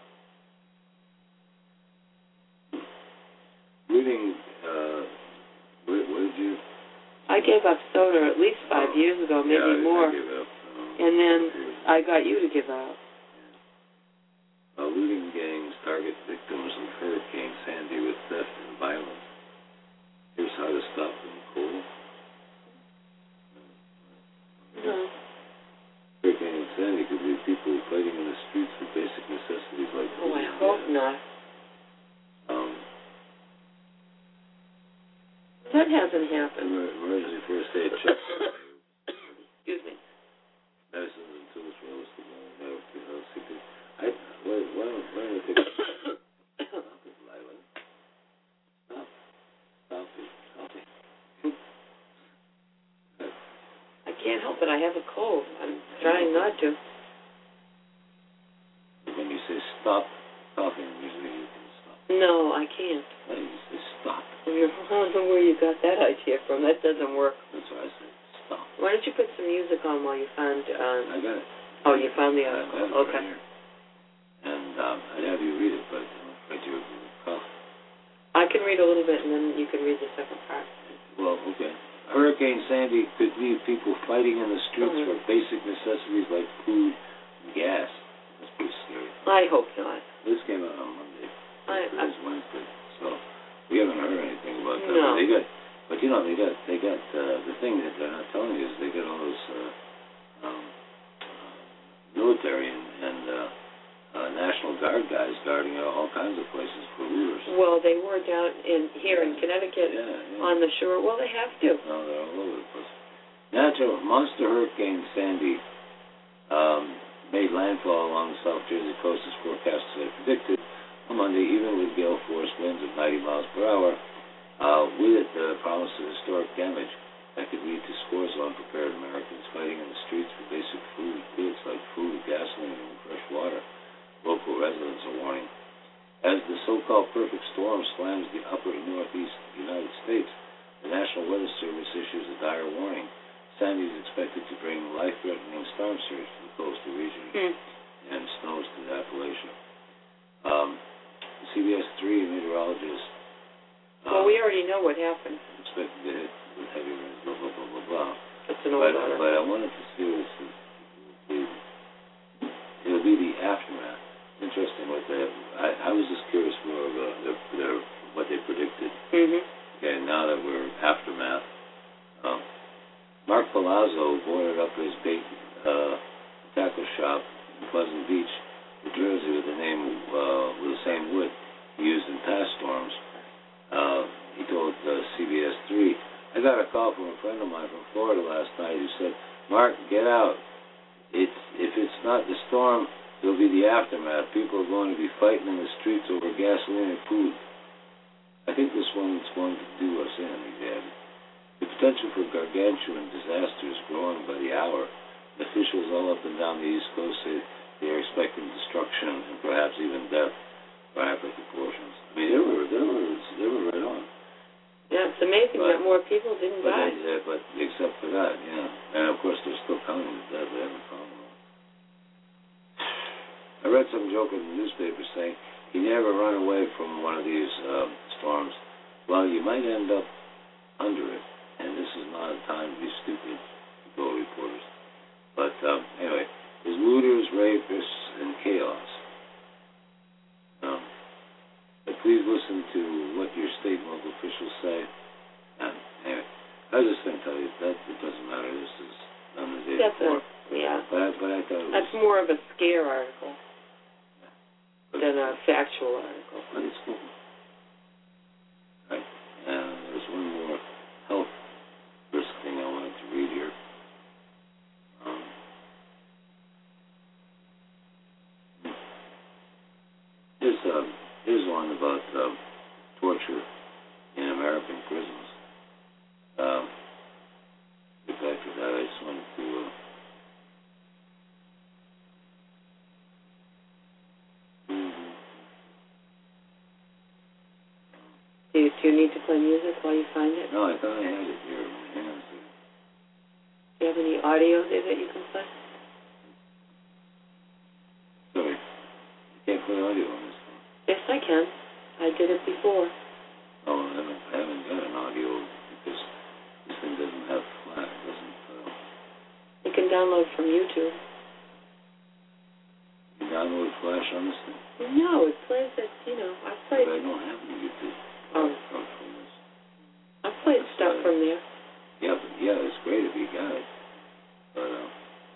[SPEAKER 3] Reading, uh, what, what did you?
[SPEAKER 2] I gave up soda at least five
[SPEAKER 3] oh,
[SPEAKER 2] years ago, maybe
[SPEAKER 3] yeah, I,
[SPEAKER 2] more.
[SPEAKER 3] I gave it up. Um,
[SPEAKER 2] and then I got you to give it up.
[SPEAKER 3] Uh, looting gangs target victims of Hurricane Sandy with theft and violence. Here's how to stop them cold.
[SPEAKER 2] No.
[SPEAKER 3] Hurricane Sandy could leave people fighting in the streets for basic necessities like food.
[SPEAKER 2] Oh, I hope not.
[SPEAKER 3] Um,
[SPEAKER 2] that hasn't happened.
[SPEAKER 3] Emergency first aid check.
[SPEAKER 2] Excuse me.
[SPEAKER 3] Medicines and tools for those who don't have to I, why, why don't, why don't I take a stop it, Lila? Stop. Stop it. Stop it.
[SPEAKER 2] I can't help it. I have a cold. I'm trying not to.
[SPEAKER 3] When you say stop talking, usually you can stop.
[SPEAKER 2] I don't know where you got that idea from. That doesn't work.
[SPEAKER 3] That's what I said. Stop.
[SPEAKER 2] Why don't you put some music on while you found... Um,
[SPEAKER 3] I got it.
[SPEAKER 2] Oh, you found the
[SPEAKER 3] I
[SPEAKER 2] article.
[SPEAKER 3] got it
[SPEAKER 2] Okay.
[SPEAKER 3] right here. And um, I'd have you read it, but I'm afraid you're going to cough.
[SPEAKER 2] I can read a little bit, and then you can read the second part.
[SPEAKER 3] Well, okay. Hurricane Sandy could leave people fighting in the streets
[SPEAKER 2] mm-hmm.
[SPEAKER 3] for basic necessities like food and gas. That's pretty scary.
[SPEAKER 2] I hope not.
[SPEAKER 3] This came out on Monday.
[SPEAKER 2] I,
[SPEAKER 3] Today's Wednesday, so we haven't heard anything about that.
[SPEAKER 2] No.
[SPEAKER 3] But they got, but you know, they got, they got uh, the thing that they're not telling you is they got all those uh, um, uh, military and, and uh, uh, National Guard guys guarding all kinds of places for looters.
[SPEAKER 2] Well, they were down in here in Connecticut
[SPEAKER 3] yeah, yeah.
[SPEAKER 2] on the shore. Well, they have to.
[SPEAKER 3] No, they're all over the place. Natural monster hurricane Sandy um, made landfall along the South Jersey coast as forecasters had predicted on Monday, even with gale force winds of ninety miles per hour. Uh, with it, the promise of historic damage that could lead to scores of unprepared Americans fighting in the streets for basic food goods like food, gasoline, and fresh water. Local residents are warning. As the so-called perfect storm slams the upper and northeast United States, the National Weather Service issues a dire warning. Sandy is expected to bring life-threatening storm surge to the coastal region
[SPEAKER 2] mm.
[SPEAKER 3] and snows to the Appalachia. Um, C B S three meteorologist.
[SPEAKER 2] Well,
[SPEAKER 3] um,
[SPEAKER 2] we already know what happened.
[SPEAKER 3] Expected to hit with heavy rains, blah, blah, blah, blah, blah.
[SPEAKER 2] That's an old
[SPEAKER 3] But,
[SPEAKER 2] order.
[SPEAKER 3] but I wanted to see what it be. It'll be the aftermath. Interesting what they. I, I was just curious more of uh, their, their what they predicted.
[SPEAKER 2] Mm-hmm.
[SPEAKER 3] Okay, now that we're aftermath, um, Mark Palazzo boarded up his big uh, tackle shop in Pleasant Beach, New Jersey, with the name uh, with the same wood he used in past storms. Uh, he told uh, C B S three, "I got a call from a friend of mine from Florida last night who said, Mark, get out. It's if it's not the storm." It'll be the aftermath. People are going to be fighting in the streets over gasoline and food. I think this one's going to do us in, he added. The potential for gargantuan disasters growing by the hour. Officials all up and down the East Coast say they are expecting destruction and perhaps even death for epic proportions. I mean, they were, they were, they were right on.
[SPEAKER 2] Yeah, it's amazing
[SPEAKER 3] but,
[SPEAKER 2] that more people didn't
[SPEAKER 3] but
[SPEAKER 2] die.
[SPEAKER 3] They, but except for that, yeah. And of course, they're still counting the dead. They haven't found them. I read some joke in the newspaper saying you never run away from one of these uh, storms. Well, you might end up under it, and this is not a time to be stupid, go reporters. But um, anyway, there's looters, rapists, and chaos. Um, but please listen to what your state and local officials say. And anyway, I was just going to tell you that it doesn't matter. This is on the day
[SPEAKER 2] That's
[SPEAKER 3] before.
[SPEAKER 2] a, yeah.
[SPEAKER 3] But I, but I thought it was...
[SPEAKER 2] That's more of a scare article than a factual article.
[SPEAKER 3] But it's cool. Right. And there's one more health risk thing I wanted to read here. Um, here's, uh, here's one about uh, torture in American prisons. Um, get back to that. I just wanted to... Uh,
[SPEAKER 2] Do you, do you need to play music while you find it?
[SPEAKER 3] No, I thought I had it here. Hang on a second.
[SPEAKER 2] Do you have any audio there that you can play?
[SPEAKER 3] Sorry. You can't play audio on this one.
[SPEAKER 2] Yes, I can. I did it before.
[SPEAKER 3] Oh, I haven't, I haven't got an audio because this thing doesn't have flat. It doesn't. Uh,
[SPEAKER 2] You can download from YouTube.
[SPEAKER 3] you download Flash on this thing?
[SPEAKER 2] No, it plays it, you know, I
[SPEAKER 3] But
[SPEAKER 2] played,
[SPEAKER 3] I don't have the YouTube.
[SPEAKER 2] Oh.
[SPEAKER 3] From this.
[SPEAKER 2] I played
[SPEAKER 3] That's
[SPEAKER 2] stuff
[SPEAKER 3] right.
[SPEAKER 2] from there.
[SPEAKER 3] Yeah, but, yeah, it's great if you got it. But, uh,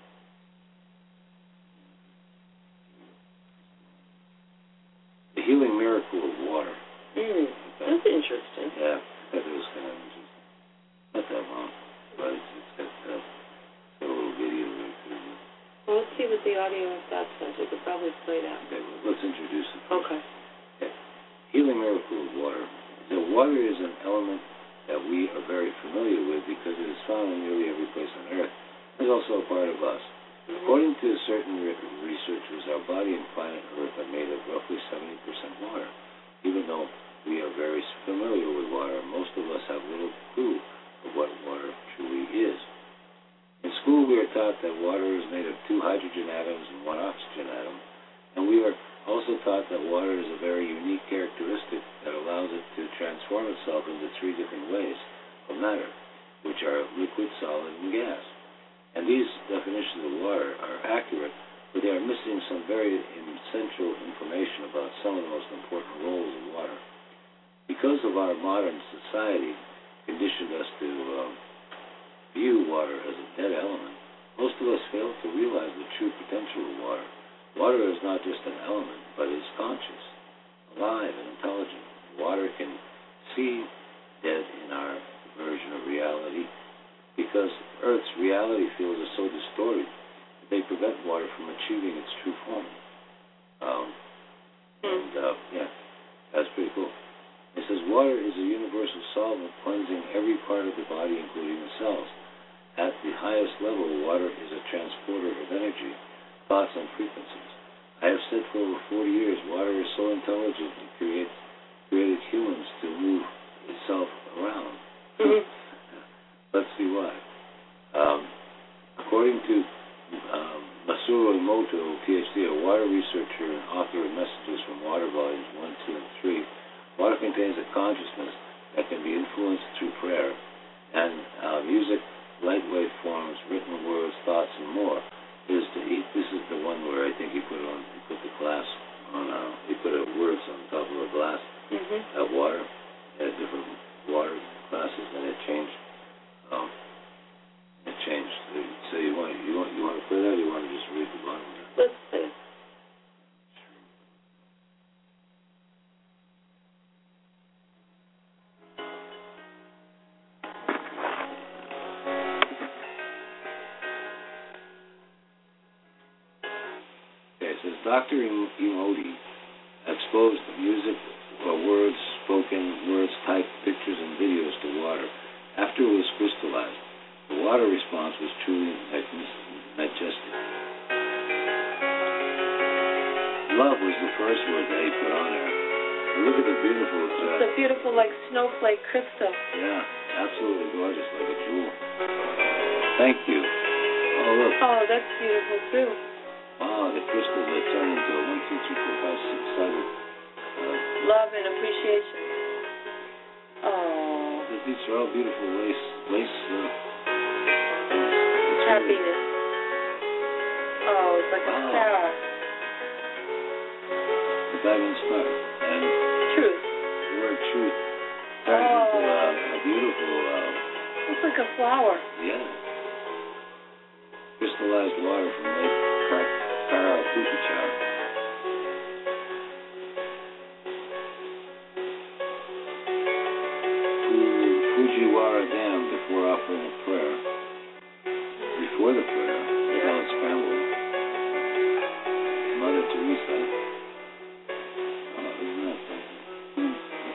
[SPEAKER 3] the healing miracle of water.
[SPEAKER 2] Mm, that's interesting.
[SPEAKER 3] Yeah, I thought it was kind of interesting. Not that long, but it's, it's got, uh, it's got a little video right there.
[SPEAKER 2] Well, let's see what the audio of that says. We could probably play that.
[SPEAKER 3] Okay, well, let's introduce it.
[SPEAKER 2] Okay.
[SPEAKER 3] Okay. Healing miracle of water. The water is an element that we are very familiar with because it is found in nearly every place on Earth. It's also a part of us.
[SPEAKER 2] Mm-hmm.
[SPEAKER 3] According to certain researchers, our body and planet Earth are made of roughly seventy percent water. Even though we are very familiar with water, taught that water is made of two hydrogen atoms and one oxygen atom, and we are also taught that water is a very unique characteristic that allows it to transform itself into three different ways of matter, which are liquid, solid, and gas. And these definitions of water are accurate, but they are missing some very essential information about some of the most important roles of water. Because of our modern society conditioned us to um, view water as a dead element, most of us fail to realize the true potential of water. Water is not just an element, but is conscious, alive, and intelligent. Water can see dead in our version of reality because Earth's reality fields are so distorted that they prevent water from achieving its true form. Um, and, uh, yeah, that's pretty cool. It says water is a universal solvent cleansing every part of the body, including the cells. At the highest level, water is a transporter of energy, thoughts, and frequencies. I have said for over forty years, water is so intelligent it creates, created humans to move itself around. Mm-hmm. Let's see why. Um, according to um, Masaru Emoto, P H D, a water researcher and author of Messages from Water Volumes one, two, and three, water contains a consciousness that can be influenced through prayer and uh, music, light wave forms, written words, thoughts, and more. Is to eat. This is the one where I think he put on, he put the glass on, uh, he put a words on top of a glass mm-hmm. of water, at different water glasses, and it changed. Um, it changed. So you want, you want, you want to play that, or you want to just read the bottom there?
[SPEAKER 2] Let's play.
[SPEAKER 3] Doctor Emoto exposed music or words, spoken words, typed pictures, and videos to water. After it was crystallized, the water response was truly majestic. Love was the first word that he put on there. And look at the beautiful... Uh,
[SPEAKER 2] it's a beautiful, like, snowflake crystal.
[SPEAKER 3] Yeah, absolutely gorgeous, like a jewel. Thank you. Oh, look.
[SPEAKER 2] Oh, that's beautiful, too.
[SPEAKER 3] Wow, the crystals that turn into a one, two, three, four, five, six, seven. Uh,
[SPEAKER 2] Love and appreciation. Oh.
[SPEAKER 3] These are all beautiful lace. lace uh,
[SPEAKER 2] happiness. Oh, it's like wow. a star.
[SPEAKER 3] The diamond star. And
[SPEAKER 2] truth.
[SPEAKER 3] The word truth turns oh. into a, a beautiful... Uh,
[SPEAKER 2] looks like a flower.
[SPEAKER 3] Yeah. Crystallized water from Lake Car- Karapukichar. Fujiwara Dam before offering a prayer. Before the prayer, the bell scrambled. Mother Teresa. Oh, isn't that something? Hmm.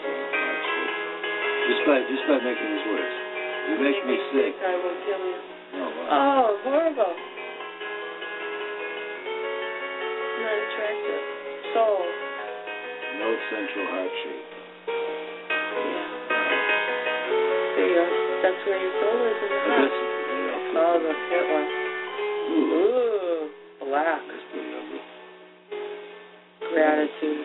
[SPEAKER 3] Just by just by making these words. You make me sick.
[SPEAKER 2] I will kill you.
[SPEAKER 3] Oh, wow.
[SPEAKER 2] Oh, horrible. Not attractive. Soul.
[SPEAKER 3] No central heart shape.
[SPEAKER 2] There you go. That's where your soul is in the heart. Oh, the Hitler. Ooh. Ooh. Black.
[SPEAKER 3] That's pretty ugly.
[SPEAKER 2] Gratitude.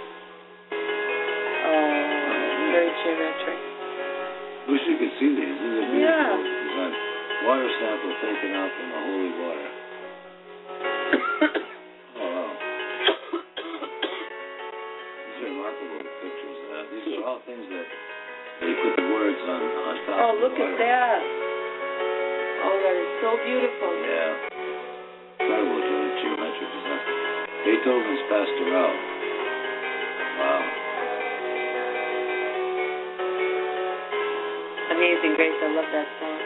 [SPEAKER 2] Oh, very geometric.
[SPEAKER 3] Wish you could see these. These are beautiful.
[SPEAKER 2] Yeah.
[SPEAKER 3] Design. Water sample taken out from the holy water. Oh, wow. These are remarkable pictures. Uh, these are all things that they put the words on, on top
[SPEAKER 2] oh,
[SPEAKER 3] of the
[SPEAKER 2] look
[SPEAKER 3] water.
[SPEAKER 2] at that. Oh, that is so beautiful.
[SPEAKER 3] Yeah. Incredible geometric design. Beethoven's Pastoral. Wow.
[SPEAKER 2] Amazing Grace. I love that song.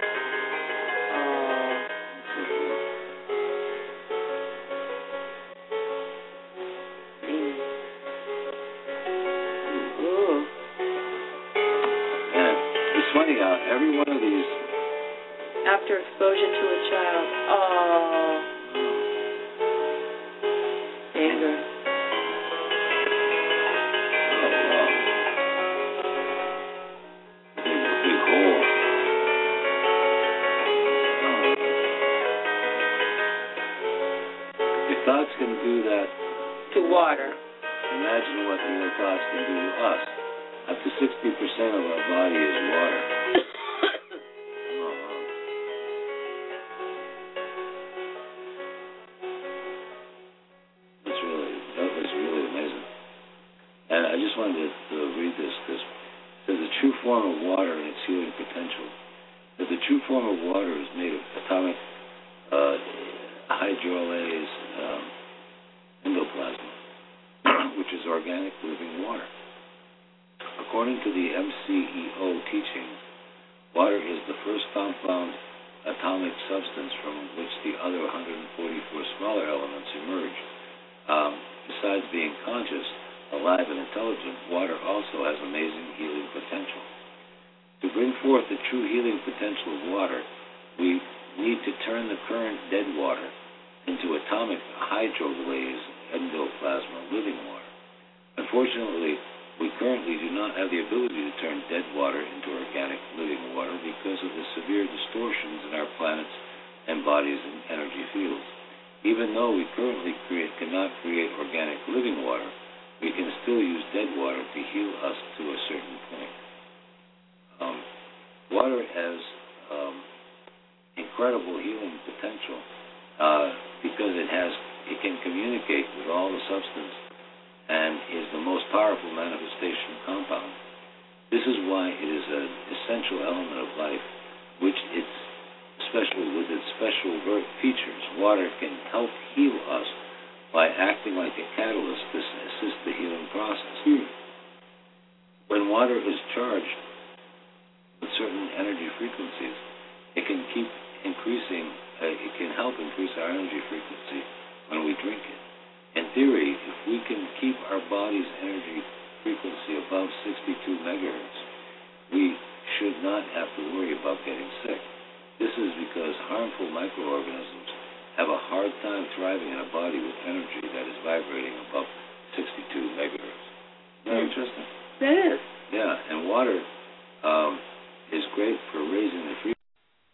[SPEAKER 3] Every one of these.
[SPEAKER 2] After exposure to a child. Oh. Anger.
[SPEAKER 3] Oh, wow. Big, big hole. Oh.
[SPEAKER 2] to water.
[SPEAKER 3] Imagine what the middle class can do to us. Up to sixty percent of our body is water. Oh, wow. That's really, that was really amazing. And I just wanted to, to read this because it says the true form of water and its healing potential. That the true form of water is made of atomic uh, hydrolase um, endoplasm, which is organic living water. According to the M C E O teachings, water is the first compound atomic substance from which the other one hundred forty-four smaller elements emerge. Um, besides being conscious, alive, and intelligent, water also has amazing healing potential. To bring forth the true healing potential of water, we need to turn the current dead water into atomic hydrolase endoplasm living water. Unfortunately, we currently do not have the ability to turn dead water into organic living water because of the severe distortions in our planet's and body's energy fields. Even though we currently create, cannot create organic living water, we can still use dead water to heal us to a certain point. Um, water has um, incredible healing potential uh, because it has it can communicate with all the substance and is the most powerful manifestation compound. This is why it is an essential element of life, which it's especially with its special features. Water can help heal us by acting like a catalyst to assist the healing process. Hmm. When water is charged with certain energy frequencies, it can keep increasing, uh, it can help increase our energy frequency when we drink it. In theory, if we can keep our body's energy frequency above sixty-two megahertz, we should not have to worry about getting sick. This is because harmful microorganisms have a hard time thriving in a body with energy that is vibrating above sixty-two megahertz. Isn't that interesting?
[SPEAKER 2] That is.
[SPEAKER 3] Yeah, and water um, is great for raising the frequency.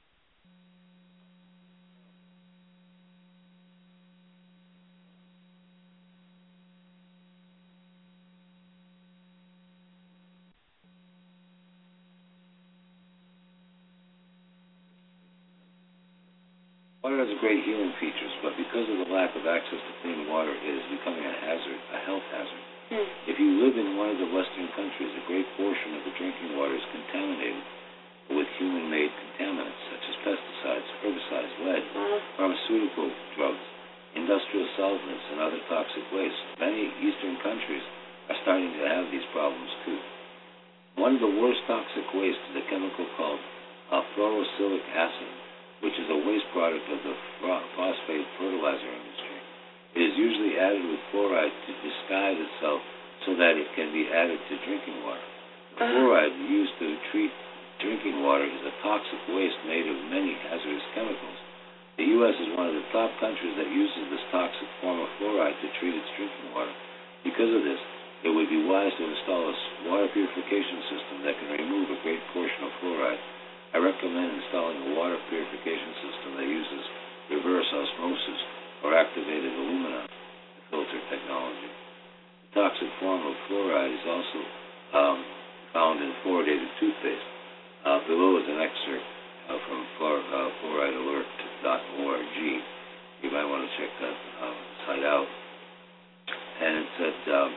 [SPEAKER 3] Water has great healing features, but because of the lack of access to clean water, it is becoming a hazard, a health hazard. Hmm. If you live in one of the Western countries, a great portion of the drinking water is contaminated with human-made contaminants such as pesticides, herbicides, lead, uh-huh. pharmaceutical drugs, industrial solvents, and other toxic waste. Many Eastern countries are starting to have these problems too. One of the worst toxic wastes is a chemical called uh, fluorosilicic acid, which is a waste product of the phosphate fertilizer industry. It is usually added with fluoride to disguise itself so that it can be added to drinking water. The fluoride used to treat drinking water is a toxic waste made of many hazardous chemicals. The U S is one of the top countries that uses this toxic form of fluoride to treat its drinking water. Because of this, it would be wise to install a water purification system that can remove a great portion of fluoride. I recommend installing a water purification system that uses reverse osmosis or activated alumina filter technology. The toxic form of fluoride is also um, found in fluoridated toothpaste. Uh, below is an excerpt uh, from fluor, uh, fluoride alert dot org. You might want to check that uh, site out. And it said, um,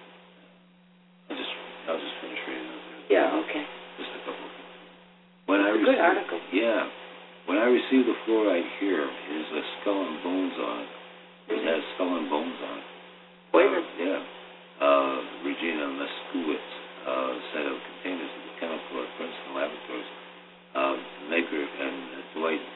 [SPEAKER 3] I'll just I'll just finish reading this.
[SPEAKER 2] Yeah, okay.
[SPEAKER 3] Just a couple of things. When I
[SPEAKER 2] received, good article.
[SPEAKER 3] Yeah. When I received the fluoride here, it is a skull and bones on it. It has skull and bones on it.
[SPEAKER 2] Poison.
[SPEAKER 3] Uh, yeah. Uh, Regina Moskowitz uh, said of containers of the chemical at Princeton Laboratories. Uh, maker and Dwight,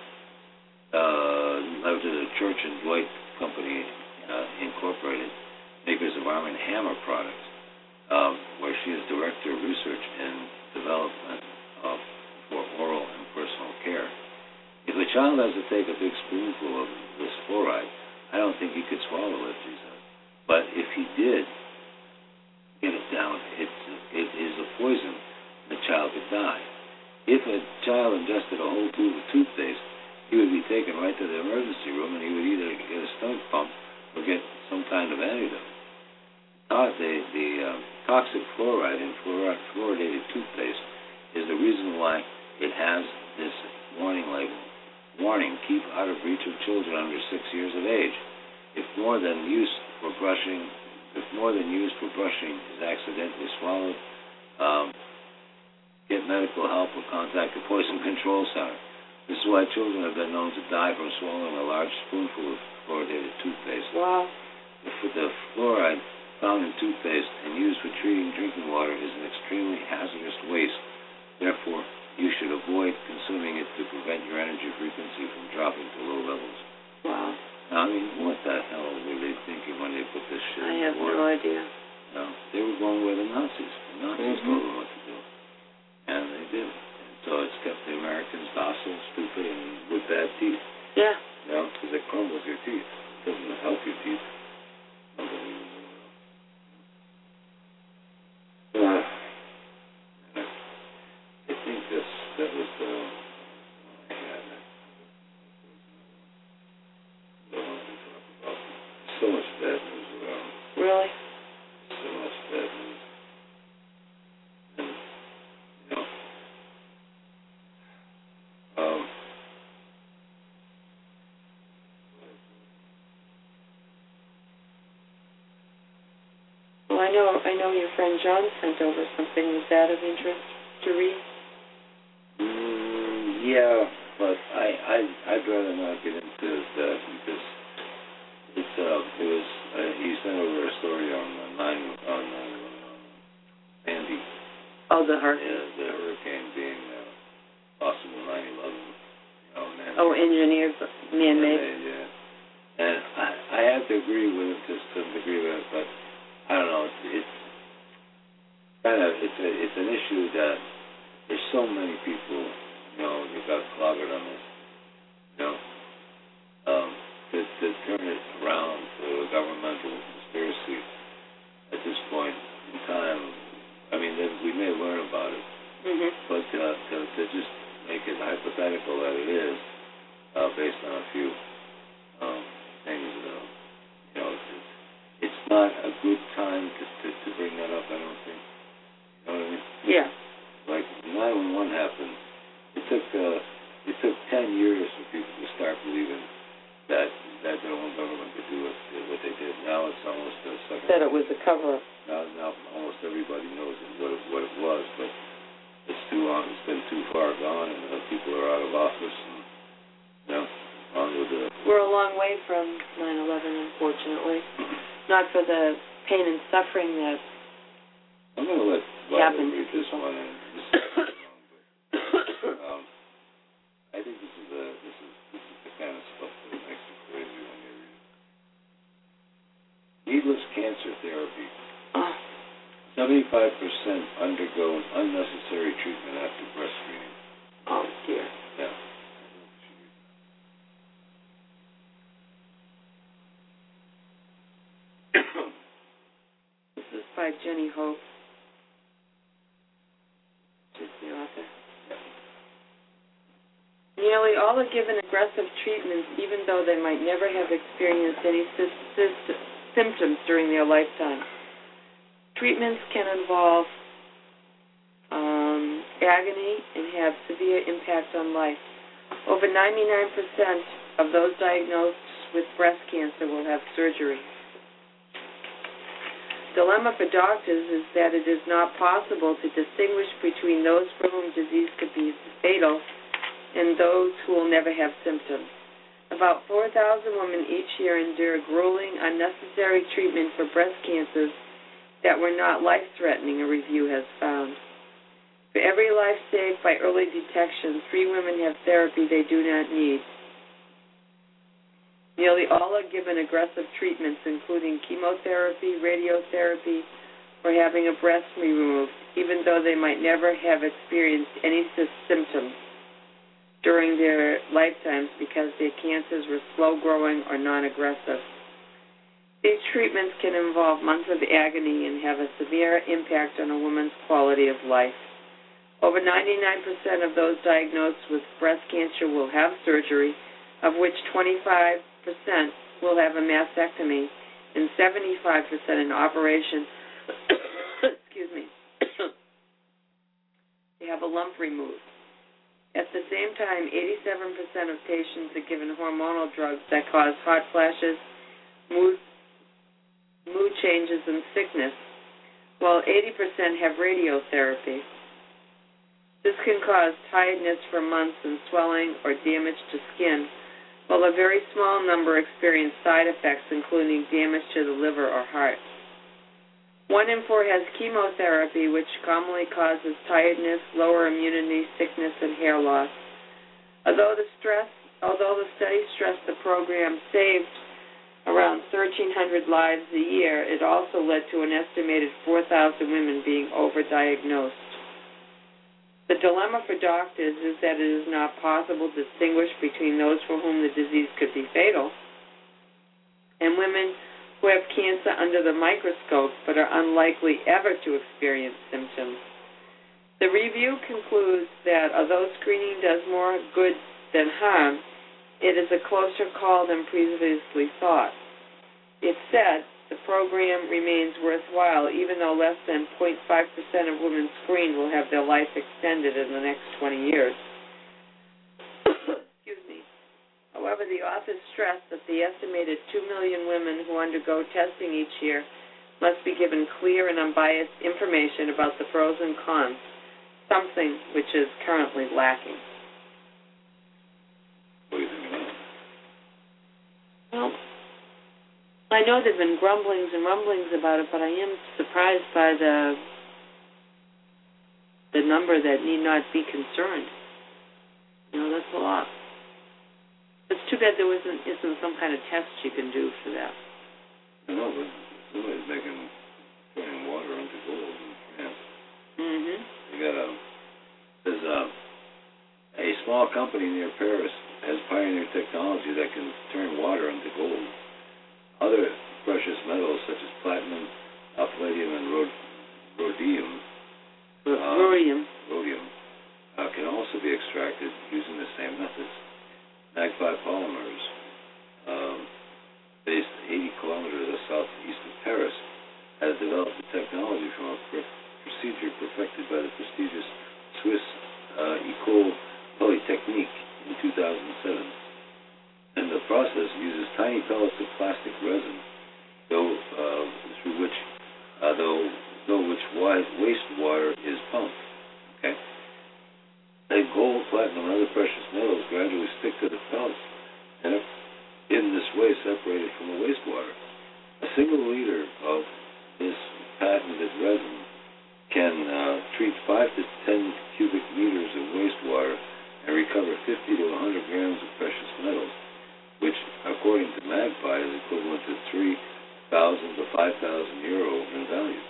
[SPEAKER 3] uh, the Church and Dwight Company uh, Incorporated, makers of Arm and Hammer products, um, where she is Director of Research and Development of for oral and personal care. If a child has to take a big spoonful of this fluoride, I don't think he could swallow it, she said. But if he did get it down, it, it is a poison. The child could die. If a child ingested a whole tube of toothpaste, he would be taken right to the emergency room, and he would either get a stomach pump or get some kind of antidote. uh, the, the uh, toxic fluoride in fluor- fluoridated toothpaste is the reason why it has this warning label. Warning, keep out of reach of children under six years of age. If more than use for brushing, if more than used for brushing is accidentally swallowed, um, get medical help or contact the Poison Control Center. This is why children have been known to die from swallowing a large spoonful of fluoridated toothpaste.
[SPEAKER 2] Wow.
[SPEAKER 3] The, the fluoride found in toothpaste and used for treating drinking water is an extremely hazardous waste. Therefore, you should avoid consuming it to prevent your energy frequency from dropping to low levels.
[SPEAKER 2] Wow.
[SPEAKER 3] Now, I mean, what the hell were they thinking when they put this shit
[SPEAKER 2] I
[SPEAKER 3] in
[SPEAKER 2] have
[SPEAKER 3] water?
[SPEAKER 2] no idea.
[SPEAKER 3] No, they were going where the Nazis. The Nazis
[SPEAKER 2] Mm-hmm.
[SPEAKER 3] told them what to do. And they did. And so it's kept the Americans docile, stupid, and with bad teeth.
[SPEAKER 2] Yeah.
[SPEAKER 3] You know, because it crumbles your teeth. It doesn't help your teeth. Unbelievable. Uh, I think this, that was the one I had. I don't want to talk about. So much bad news around.
[SPEAKER 2] Really?
[SPEAKER 3] So much bad news. And, you know, um,
[SPEAKER 2] Well, I know I know your friend John sent over something. Was that of interest to read?
[SPEAKER 3] mm, yeah, but I, I, I'd rather not get into that because it's, uh, it was, uh, he sent over a story on uh, nine, on uh, Sandy.
[SPEAKER 2] Oh, the hurricane.
[SPEAKER 3] Yeah, the hurricane being uh, possible nine eleven. You know, man.
[SPEAKER 2] Oh, engineered, man-made.
[SPEAKER 3] Yeah. And I, I have to agree with it to some degree with it, but I don't know. It's, it's kind of it's a, it's an issue that there's so many people, you know, that got clobbered on this. You know, um, to, to turn it around to a governmental conspiracy at this point in time. I mean, we may learn about it,
[SPEAKER 2] Mm-hmm.
[SPEAKER 3] but uh, to, to just make it hypothetical that it is uh, based on a few um, things, uh, you know, it's, it's not a good time to, to to bring that up. I don't think. You know what I mean?
[SPEAKER 2] Yeah.
[SPEAKER 3] Like nine one one happened. It took uh, it took ten years for people to start believing that that their own government could do what, what they did. Now it's almost a second.
[SPEAKER 2] Said it was a cover-up.
[SPEAKER 3] Now, now almost everybody knows what it, what it was, but it's too long. It's been too far gone, and uh, people are out of office, and you know, on with the.
[SPEAKER 2] We're a long way from nine eleven, unfortunately. Not for the pain and suffering that
[SPEAKER 3] I'm going to let Violet
[SPEAKER 2] happened.
[SPEAKER 3] read this one, and this is long, but um, I think this is the this is this is the kind of stuff that makes you crazy when you read it. Needless cancer therapy.
[SPEAKER 2] Oh.
[SPEAKER 3] Seventy-five percent undergo unnecessary treatment after breastfeeding.
[SPEAKER 2] Oh, dear.
[SPEAKER 3] Yeah.
[SPEAKER 2] This is by Jenny Hope. She's the author. Nearly all are given aggressive treatments even though they might never have experienced any sy- sy- symptoms during their lifetime. Treatments can involve um, agony and have severe impact on life. Over ninety-nine percent of those diagnosed with breast cancer will have surgery. Dilemma for doctors is that it is not possible to distinguish between those for whom disease could be fatal and those who will never have symptoms. About four thousand women each year endure grueling, unnecessary treatment for breast cancers that were not life-threatening, a review has found. For every life saved by early detection, three women have therapy they do not need. Nearly all are given aggressive treatments, including chemotherapy, radiotherapy, or having a breast removed, even though they might never have experienced any symptoms during their lifetimes because their cancers were slow-growing or non-aggressive. These treatments can involve months of agony and have a severe impact on a woman's quality of life. Over ninety-nine percent of those diagnosed with breast cancer will have surgery, of which twenty-five percent will have a mastectomy, and seventy-five percent in operation, excuse me, to have a lump removed. At the same time, eighty-seven percent of patients are given hormonal drugs that cause hot flashes, mood, mood changes, and sickness, while eighty percent have radiotherapy. This can cause tiredness for months and swelling or damage to skin, while a very small number experience side effects, including damage to the liver or heart. One in four has chemotherapy, which commonly causes tiredness, lower immunity, sickness, and hair loss. Although the stress, although the study stressed the program saved around thirteen hundred lives a year, it also led to an estimated four thousand women being overdiagnosed. The dilemma for doctors is that it is not possible to distinguish between those for whom the disease could be fatal and women who have cancer under the microscope but are unlikely ever to experience symptoms. The review concludes that although screening does more good than harm, it is a closer call than previously thought. It said the program remains worthwhile even though less than zero point five percent of women screened will have their life extended in the next twenty years. Excuse me. However, the authors stress that the estimated two million women who undergo testing each year must be given clear and unbiased information about the pros and cons, something which is currently lacking.
[SPEAKER 3] What do you think of that?
[SPEAKER 2] Well, I know there have been grumblings and rumblings about it, but I am surprised by the the number that need not be concerned. You know, that's a lot. It's too bad there wasn't isn't some kind of test you can do for that.
[SPEAKER 3] I know, but somebody's making turning water into gold in France.
[SPEAKER 2] Mm-hmm.
[SPEAKER 3] You got a there's a a small company near Paris has pioneered technology that can turn water into gold. Other precious metals such as platinum, palladium, and rhod- rhodium, uh,
[SPEAKER 2] rhodium,
[SPEAKER 3] rhodium uh, can also be extracted using the same methods. Magpie Polymers, um, based eighty kilometers southeast of Paris, has developed the technology from a pr- procedure perfected by the prestigious Swiss uh, École Polytechnique in two thousand seven. And the process uses tiny pellets of plastic resin, though uh, through which, uh, though, though which wastewater is pumped. Okay. And gold, platinum, and other precious metals gradually stick to the pellets, and are in this way separated from the wastewater. A single liter of this patented resin can uh, treat five to ten cubic meters of wastewater and recover fifty to one hundred grams of precious metals, which, according to Magpie, is equivalent to three thousand to five thousand euro in value.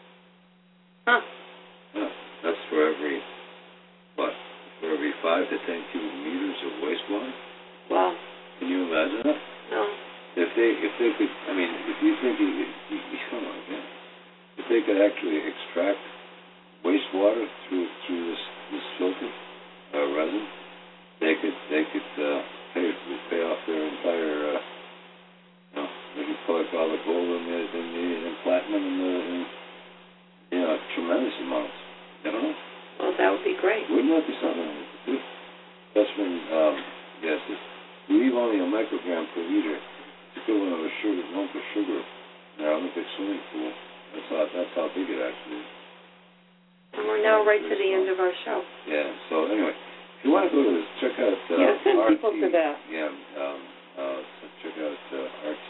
[SPEAKER 2] Huh.
[SPEAKER 3] Yeah, that's for every, what, for every five to ten cubic meters of wastewater?
[SPEAKER 2] Wow.
[SPEAKER 3] Can you imagine that?
[SPEAKER 2] No.
[SPEAKER 3] If they, if they could, I mean, if you think, you, you, you, come on, man. If they could actually extract wastewater through through this this filter uh, resin, they could they could. Uh, Pay, pay off their entire, uh, you know, they can collect all the gold and the, and the and platinum and the, and, you know, tremendous amounts. You know?
[SPEAKER 2] Well, that would be great.
[SPEAKER 3] Wouldn't that be something to do? That's when, um, yes, if we leave only a microgram per liter, it's equivalent of a sugar, lump of sugar in our Olympic swimming pool. That's how, that's how big it actually is.
[SPEAKER 2] And we're now right to the end of our show.
[SPEAKER 3] Yeah, so anyway. If you want to go to this, check out uh,
[SPEAKER 2] yeah, send
[SPEAKER 3] R T.
[SPEAKER 2] people to that.
[SPEAKER 3] Yeah, um, uh, check out uh, R T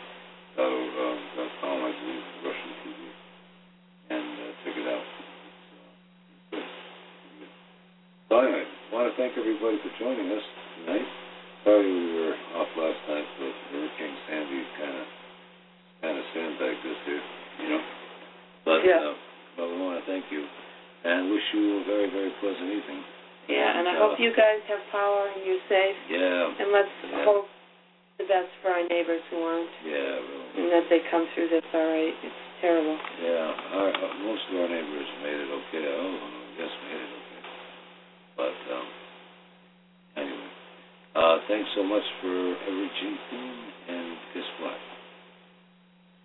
[SPEAKER 3] dot com, I believe, Russian T V, and uh, check it out. It's, uh, it's good. So anyway, I want to thank everybody for joining us tonight. Sorry we were off last night, but Hurricane Sandy kind of kind of sandbagged us here, you know. But
[SPEAKER 2] yeah.
[SPEAKER 3] uh, but we want to thank you and wish you a very very pleasant evening.
[SPEAKER 2] Yeah, and I
[SPEAKER 3] uh,
[SPEAKER 2] hope you guys have power and you're safe.
[SPEAKER 3] Yeah.
[SPEAKER 2] And let's
[SPEAKER 3] yeah.
[SPEAKER 2] hope the best for our neighbors who aren't.
[SPEAKER 3] Yeah, really.
[SPEAKER 2] And that they come through this all right. It's terrible.
[SPEAKER 3] Yeah, our, uh, most of our neighbors made it okay. All of them, I guess, made it okay. But, um, anyway. Uh, thanks so much for everything, and guess what?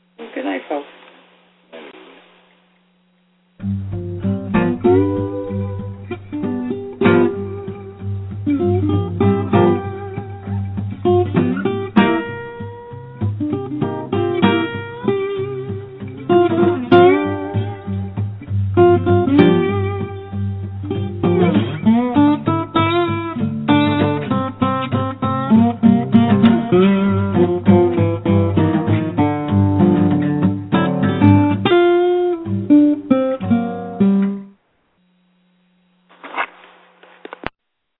[SPEAKER 4] wonderful.